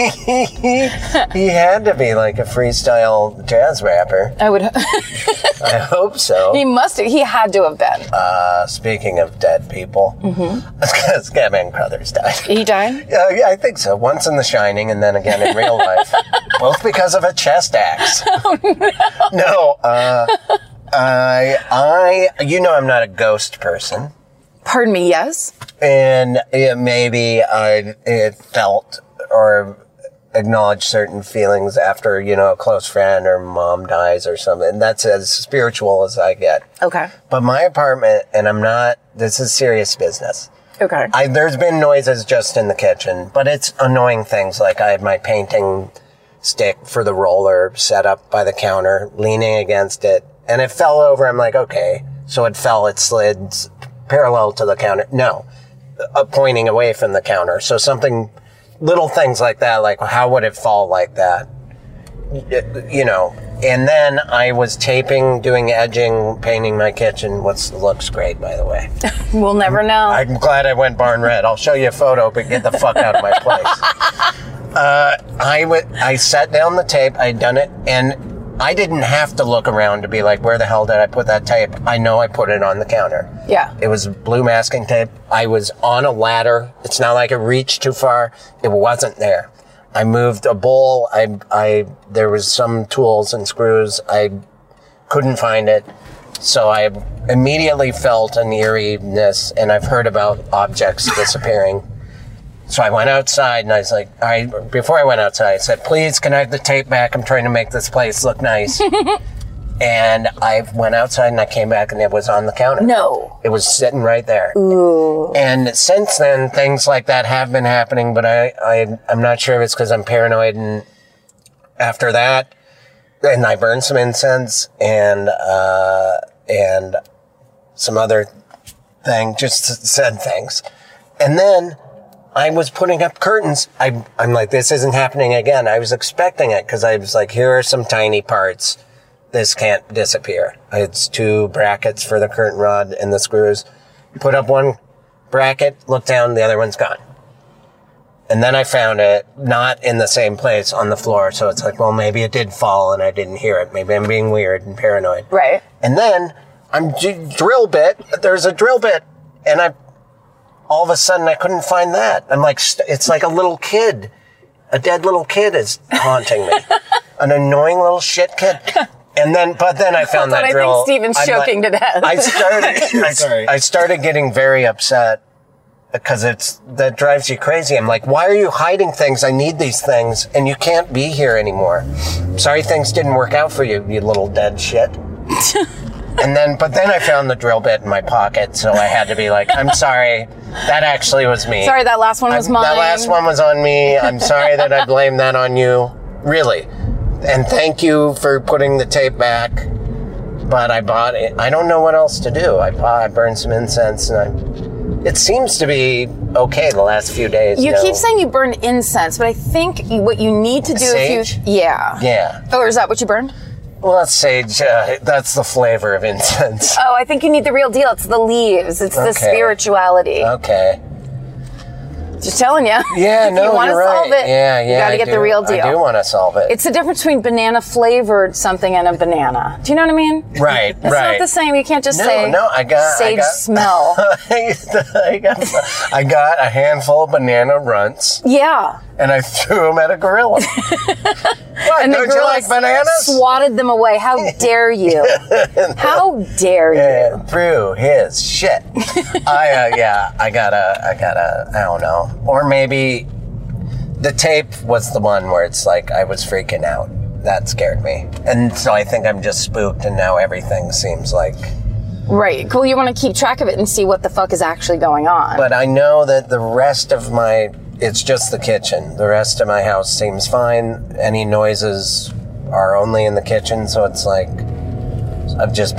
he had to be like a freestyle jazz rapper. I would. I hope so. He must. He had to have been. Uh, speaking of dead people, mm-hmm. Scatman Crothers died. He died. Uh, yeah, I think so. Once in The Shining, and then again in real life. Both because of a chest axe. Oh, no. No, uh, I, I, you know, I'm not a ghost person. Pardon me. Yes. And it, maybe I it felt or acknowledged certain feelings after, you know, a close friend or mom dies or something. That's as spiritual as I get. Okay. But my apartment, and I'm not, this is serious business. Okay. I, there's been noises just in the kitchen, but it's annoying things like I had my painting stick for the roller set up by the counter, leaning against it, and it fell over. I'm like, okay. So it fell, it slid s- parallel to the counter. No, uh, pointing away from the counter. So something, little things like that, like how would it fall like that? It- you know, And then I was taping, doing edging, painting my kitchen, which looks great, by the way. We'll never know. I'm glad I went barn red. I'll show you a photo, but get the fuck out of my place. uh, I, w- I sat down the tape, I'd done it, and I didn't have to look around to be like, where the hell did I put that tape? I know I put it on the counter. Yeah. It was blue masking tape. I was on a ladder. It's not like it reached too far. It wasn't there. I moved a bowl. I, I, there was some tools and screws. I couldn't find it. So I immediately felt an eeriness, and I've heard about objects disappearing. So I went outside, and I was like, all right, before I went outside, I said, please, can I have the tape back? I'm trying to make this place look nice. And I went outside, and I came back, and it was on the counter. No. It was sitting right there. Ooh. And since then, things like that have been happening, but I, I, I'm not sure if it's because I'm paranoid. And after that, and I burned some incense and, uh, and some other thing, just said things. And then I was putting up curtains. I, I'm like, this isn't happening again. I was expecting it because I was like, here are some tiny parts. This can't disappear. It's two brackets for the curtain rod and the screws. Put up one bracket, look down, the other one's gone. And then I found it not in the same place on the floor. So it's like, well, maybe it did fall and I didn't hear it. Maybe I'm being weird and paranoid. Right. And then I'm d- drill bit. There's a drill bit. And I, all of a sudden I couldn't find that. I'm like, st- it's like a little kid. A dead little kid is haunting me. An annoying little shit kid. And then, but then I found that I drill. think Steven's I'm choking like, to death. I started, I, Sorry. I started getting very upset because it's, that drives you crazy. I'm like, why are you hiding things? I need these things and you can't be here anymore. Sorry things didn't work out for you, you little dead shit. And then, but then I found the drill bit in my pocket, so I had to be like, I'm sorry, that actually was me. Sorry, that last one was I'm, mine. That last one was on me. I'm sorry that I blamed that on you. Really. And thank you for putting the tape back. But I bought it. I don't know what else to do. I bought, I burned some incense, and I, it seems to be okay the last few days. You know. keep saying you burned incense, but I think what you need to do Sage? if you... Yeah. Yeah. Oh, is that what you burned? Well, that's sage. Uh, that's the flavor of incense. Oh, I think you need the real deal. It's the leaves. It's the Okay. spirituality. Okay. Just telling you. Yeah, if no, you want to you're solve right. it, Yeah, yeah. you got to I get do. the real deal. I do want to solve it. It's the difference between banana flavored something and a banana. Do you know what I mean? right, It's right. not the same. You can't just No, say no, I got sage I got, smell. I got I got a handful of banana runts Yeah. and I threw them at a gorilla. What? And the Don't you gorilla like bananas? swatted them away. How dare you? How dare you? Yeah, through his shit. I uh, yeah, I gotta, I gotta, I don't know, or maybe the tape was the one where it's like I was freaking out. That scared me, and so I think I'm just spooked, and now everything seems like. Right. Cool. You want to keep track of it and see what the fuck is actually going on. But I know that the rest of my, it's just the kitchen. The rest of my house seems fine. Any noises are only in the kitchen, so it's like I've just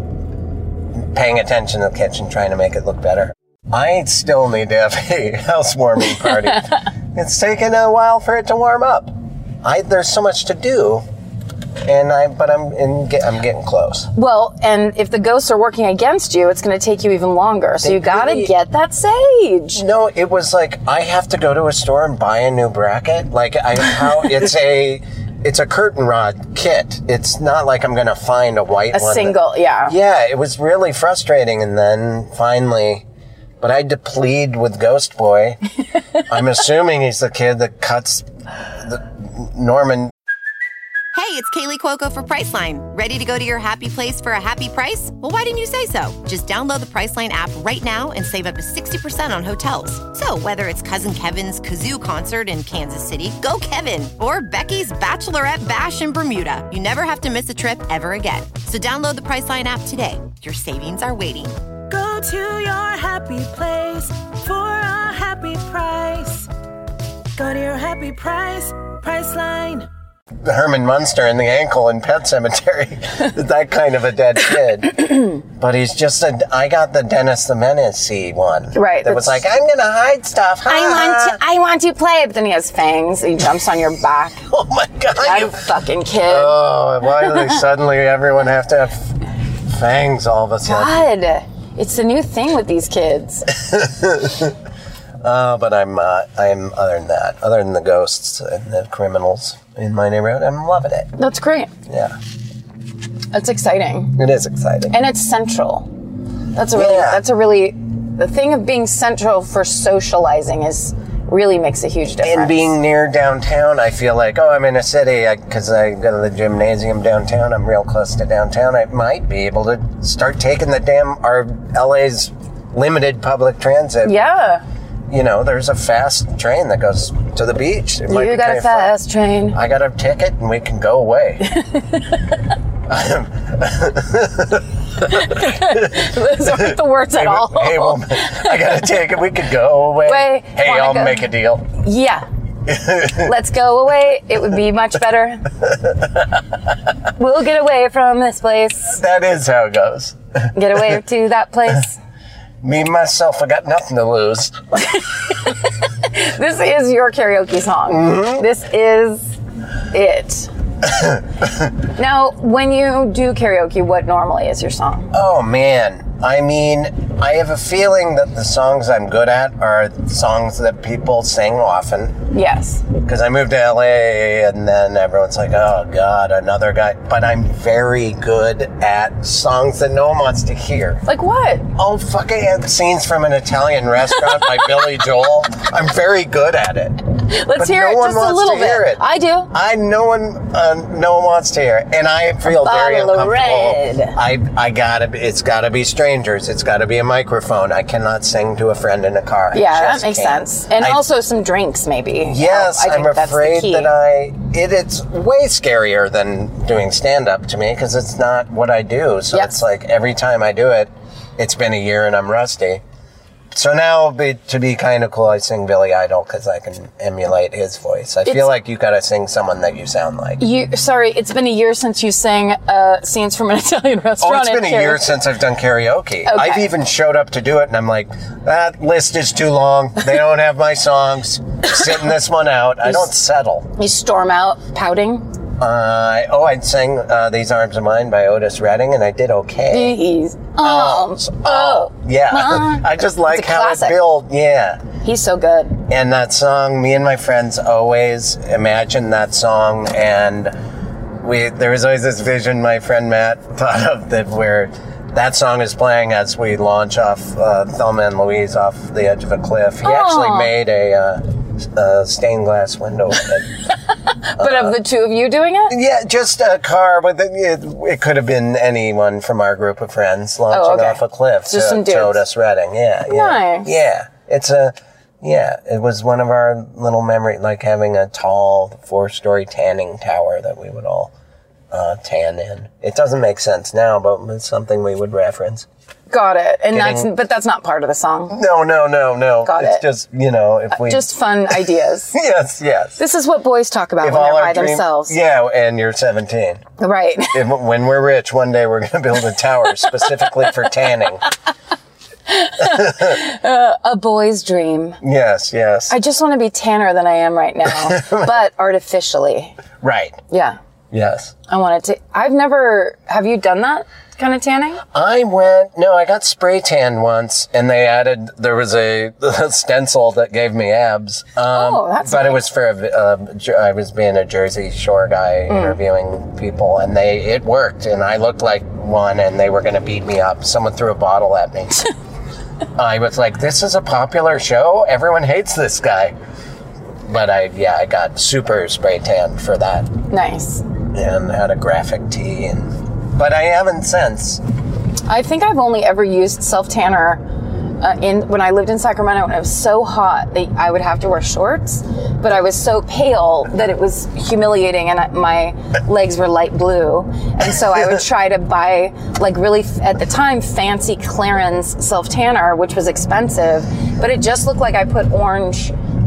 been paying attention to the kitchen, trying to make it look better. I still need to have a housewarming party. It's taken a while for it to warm up. I there's so much to do, and I but I'm in, I'm getting close. Well, and if the ghosts are working against you, it's going to take you even longer. So They you got to really- get that sage. No, it was like I have to go to a store and buy a new bracket. Like I how it's a it's a curtain rod kit. It's not like I'm going to find a white A one. that- single, yeah. Yeah, it was really frustrating, and then finally, but I had to plead with Ghost Boy. I'm assuming he's the kid that cuts the Norman. Hey, it's Kaylee Cuoco for Priceline. Ready to go to your happy place for a happy price? Well, why didn't you say so? Just download the Priceline app right now and save up to sixty percent on hotels. So whether it's Cousin Kevin's Kazoo Concert in Kansas City, go Kevin, or Becky's Bachelorette Bash in Bermuda, you never have to miss a trip ever again. So download the Priceline app today. Your savings are waiting. Go to your happy place for a happy price. Go to your happy price, Priceline. Herman Munster in the ankle in Pet Cemetery. That kind of a dead kid. But he's just a, I got the Dennis the Menace one. Right. That was like, I'm going to hide stuff. Ha, I want ha. to, I want to play. But then he has fangs. He jumps on your back. Oh my God. That you- fucking kid. Oh, why do they suddenly everyone have to have fangs all of a sudden? God. It's the new thing with these kids. Uh, but I'm, uh, I'm, other than that, other than the ghosts and the criminals in my neighborhood, I'm loving it. That's great. Yeah. That's exciting. It is exciting. And it's central. That's a really, Yeah. that's a really, the thing of being central for socializing is really makes a huge difference. And being near downtown, I feel like, oh, I'm in a city, because I, I go to the gymnasium downtown, I'm real close to downtown, I might be able to start taking the damn, our L A's limited public transit. Yeah. You know, there's a fast train that goes to the beach. It might You be got kinda a fast train. fun. I got a ticket and we can go away. Those aren't the words at Hey, all. hey, well, I got a ticket, we could go away. Wait, hey, wanna I'll go? make a deal. Yeah. Let's go away. It would be much better. We'll get away from this place. That is how it goes. Get away to that place. Me, myself, I got nothing to lose. This is your karaoke song. Mm-hmm. This is it. Now, when you do karaoke, what normally is your song? Oh, man. I mean, I have a feeling that the songs I'm good at are songs that people sing often. Yes. Because I moved to L A and then everyone's like, oh, God, another guy. But I'm very good at songs that no one wants to hear. Like what? Oh, fucking Scenes from an Italian Restaurant by Billy Joel. I'm very good at it. Let's But hear no it one just a wants little to bit. hear it. I do. I no one uh, no one wants to hear it, and I feel very bottle of uncomfortable. red. I I gotta be- it's gotta be strangers. It's gotta be a microphone. I cannot sing to a friend in a car. I Yeah, that just makes can't. sense. And I- also some drinks, maybe. Yes, I think I'm that's the afraid key. that I it, it's way scarier than doing stand up to me because it's not what I do. So Yep. it's like every time I do it, it's been a year and I'm rusty. So now, be, to be kind of cool, I sing Billy Idol because I can emulate his voice. I It's- feel like you got to sing someone that you sound like. You sorry, it's been a year since you sang uh, Scenes from an Italian Oh, Restaurant. it's been in a year karaoke. since I've done karaoke. Okay. I've even showed up to do it, and I'm like, that list is too long. They don't have my songs. Sitting this one out. I don't settle. You storm out pouting. Uh, oh, I sang uh, These Arms of Mine by Otis Redding, and I did okay. These arms. Oh, Yeah. mine. I just like It's a how classic. it built. Yeah. He's so good. And that song, me and my friends always imagine that song, and we there was always this vision my friend Matt thought of that where that song is playing as we launch off uh, Thelma and Louise off the edge of a cliff. He actually Aw. made a, uh, a stained glass window with it. But of the two of you doing it? Yeah, just a car, but it, it could have been anyone from our group of friends launching Oh, okay. off a cliff Just to, some to dudes. Otis Redding. Yeah, yeah. Nice. Yeah, it's a, yeah, it was one of our little memory, like having a tall four-story tanning tower that we would all uh, tan in. It doesn't make sense now, but it's something we would reference. Got it. And Getting- that's but that's not part of the song. No, no, no, no. Got it's it. just, you know, if we... Just fun ideas. yes, yes. This is what boys talk about If when they're all our by dream- themselves. Yeah, and you're seventeen. Right. If, when we're rich, one day we're going to build a tower specifically for tanning. A boy's dream. Yes, yes. I just want to be tanner than I am right now, but artificially. right. Yeah. Yes. I wanted to. I've never. Have you done that kind of tanning? I went, no, I got spray tan once, and they added, there was a, a stencil that gave me abs. Um, Oh, that's But it nice. was for, a, uh, Jer- I was being a Jersey Shore guy Mm. interviewing people, and they, it worked, and I looked like one, and they were going to beat me up. Someone threw a bottle at me. I was like, this is a popular show? Everyone hates this guy. But I, yeah, I got super spray tan for that. Nice. And had a graphic tee, and but I haven't since. I think I've only ever used self tanner uh, in when I lived in Sacramento, and it was so hot that I would have to wear shorts. But I was so pale that it was humiliating, and I, my legs were light blue. And so I would try to buy like really f- at the time fancy Clarins self tanner, which was expensive, but it just looked like I put orange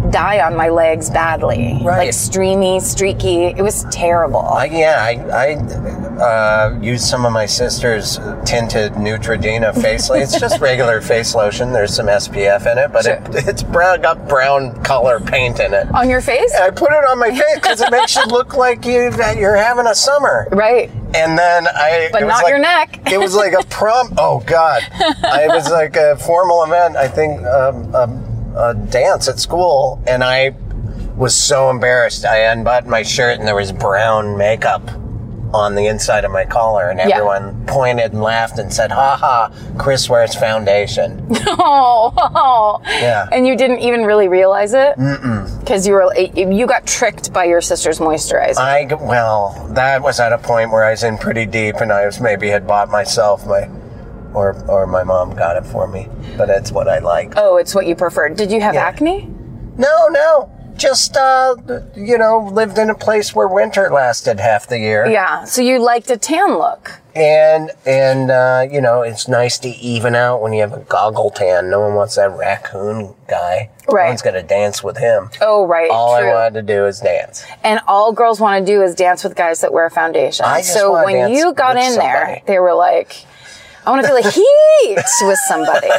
dye on my legs badly. Right. Like streamy, streaky. It was terrible. I, yeah, I, I uh, used some of my sister's tinted Neutrogena face lotion. It's just regular face lotion. There's some S P F in it, but Sure. it, it's brown, got brown color paint in it. On your face? And I put it on my face because it makes you look like you, that you're having a summer. Right. And then I... But it was not like, your neck. It was like a prom... Oh, God. It was like a formal event, I think, um, um, a dance at school, and I was so embarrassed. I unbuttoned my shirt, and there was brown makeup on the inside of my collar, and everyone yeah. pointed and laughed and said, ha ha, Chris wears foundation. Oh, oh. Yeah. And you didn't even really realize it? Mm-mm. Because you were, you got tricked by your sister's moisturizer. I, well, that was at a point where I was in pretty deep, and I was maybe had bought myself my, or or my mom got it for me, but it's what I like. Oh, it's what you preferred. Did you have Yeah. acne? No, no. Just, uh, you know, lived in a place where winter lasted half the year. Yeah, so you liked a tan look. And, and uh, you know, it's nice to even out when you have a goggle tan. No one wants that raccoon guy. Right. No one's going to dance with him. Oh, right, All true. I wanted to do is dance. And all girls want to do is dance with guys that wear foundation. I just so wanna when dance you got with in somebody. there, they were like, I want to feel the heat with somebody.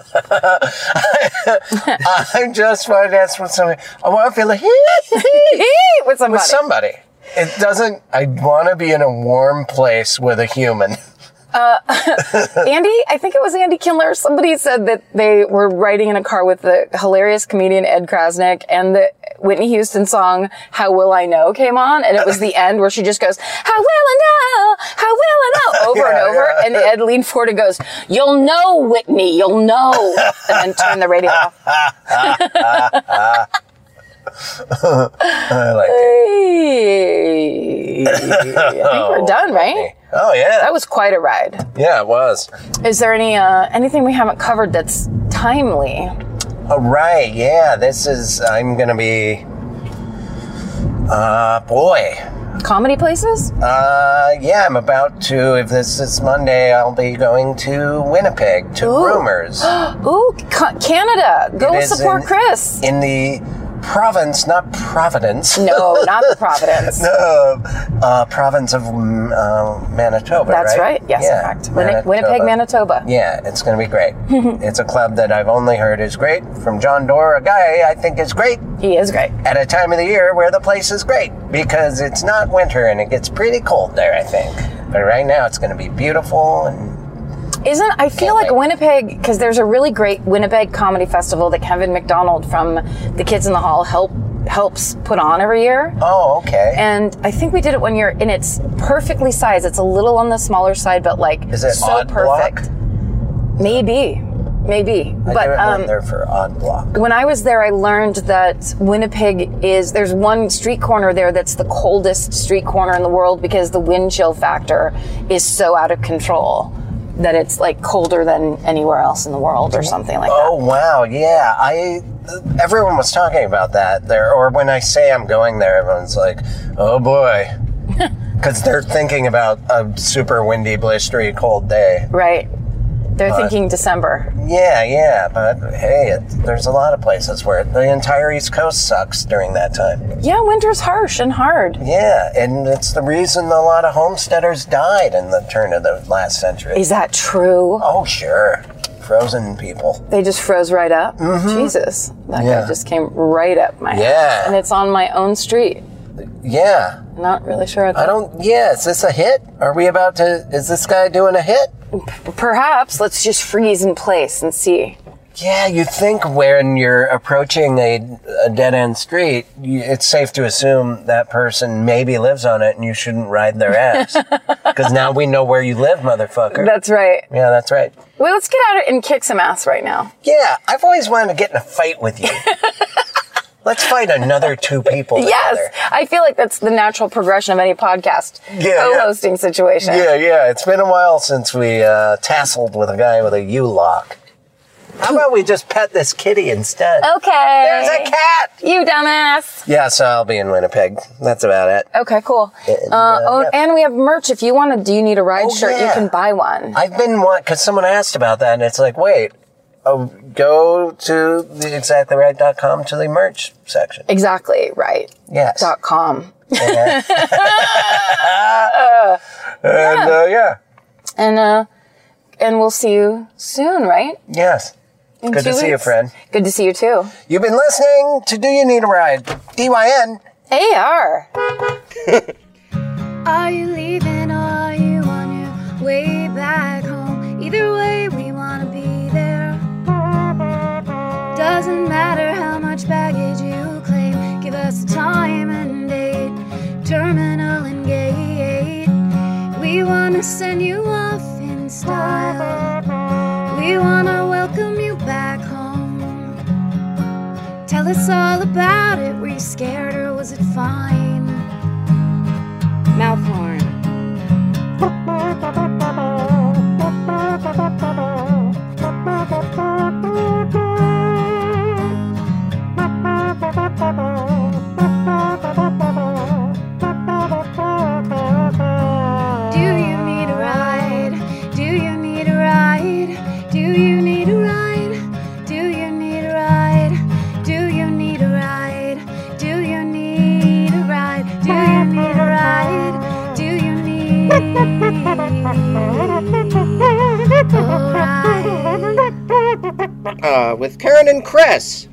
I just want to dance with somebody. I want to feel the heat Heat with somebody. with somebody. It doesn't, I want to be in a warm place with a human. Andy, I think it was Andy Kindler. Somebody said that they were riding in a car with the hilarious comedian Ed Krasnick, and the Whitney Houston song "How Will I Know" came on, and it was the end where she just goes, "How will I know? How will I know?" over Yeah, and over, yeah. and Ed leaned forward and goes, "You'll know, Whitney, you'll know," and then turned the radio off. I like it. Hey. I think we're done, right? Oh, yeah. That was quite a ride. Yeah, it was. Is there any uh, anything we haven't covered that's timely? Oh, right. Yeah, this is, I'm going to be, uh, boy. Comedy places? Uh, yeah, I'm about to, if this is Monday, I'll be going to Winnipeg, to Ooh. Rumors. Ooh, ca- Canada. Go It is support in- Chris. In the province, not Providence. No, not the Providence. No, uh, province of um, uh, Manitoba, That's right? right. Yes, Yeah, in fact. Winni- Winnipeg, Manitoba. Yeah, it's going to be great. It's a club that I've only heard is great from John Doerr, a guy I think is great He is great. at a time of the year where the place is great because it's not winter and it gets pretty cold there, I think. But right now it's going to be beautiful and Isn't, I feel Can't like wait. Winnipeg, because there's a really great Winnipeg Comedy Festival that Kevin McDonald from The Kids in the Hall help, helps put on every year. oh, okay. And I think we did it one year, and it's perfectly sized. It's a little on the smaller side, but like Is it so Odd perfect. Block? Maybe, maybe. I but did- um, went there for Odd Block. when I was there, I learned that Winnipeg is, there's one street corner there that's the coldest street corner in the world because the wind chill factor is so out of control that it's like colder than anywhere else in the world or something like Oh, wow. Yeah. I, everyone was talking about that there, or when I say I'm going there, everyone's like, oh boy. Because they're thinking about a super windy, blistery, cold day. that. Right. They're But- thinking December. Yeah, yeah, but hey, it, there's a lot of places where the entire East Coast sucks during that time. Yeah, winter's harsh and hard. Yeah, and it's the reason a lot of homesteaders died in the turn of the last century. Is that true? Oh, sure. Frozen people. They just froze right up? Jesus. That Yeah. guy just came right up my Yeah. house. And it's on my own street. Yeah. Not really sure. I don't, yeah, is this a hit? Are we about to, is this guy doing a hit? Perhaps. Let's just freeze in place and see. Yeah, you think when you're approaching a, a dead-end street, you, it's safe to assume that person maybe lives on it and you shouldn't ride their ass. Because now we know where you live, motherfucker. That's right. Yeah, that's right. Well, let's get out and kick some ass right now. Yeah, I've always wanted to get in a fight with you. Let's fight another two people together. Yes, I feel like that's the natural progression of any podcast Yeah, co-hosting yeah. situation. Yeah, yeah. It's been a while since we uh, tasseled with a guy with a U-lock. How about we just pet this kitty instead? Okay. There's a cat! You dumbass. Yeah, so I'll be in Winnipeg. That's about it. Okay, cool. And, Uh, uh, oh, yeah. and we have merch. If you want to, do you need a ride Oh, shirt? You yeah. can buy one. I've been, because someone asked about that, and it's like, wait, oh, go to the exactly right dot com to the merch section. Exactly right. Yes. Dot com. Yeah. and uh, yeah. And uh, and we'll see you soon, right? Yes. In Good to two see you, weeks. friend. Good to see you too. You've been listening to Do You Need a Ride? D Y N. A R. Are you leaving or are you on your way back home? Either way, we want to be there. Doesn't matter how much baggage you claim. Give us a time and date, terminal and gate. We want to send you off in style. We want to welcome you back home. Tell us all about it. Were you scared or was it fine? Mouth horn. Do you need a ride? Do you need a ride? Do you need a ride? Do you need a ride? Do you need a ride? Do you need a ride? Do you need a ride? Do you need a ride? Uh, with Karen and Chris.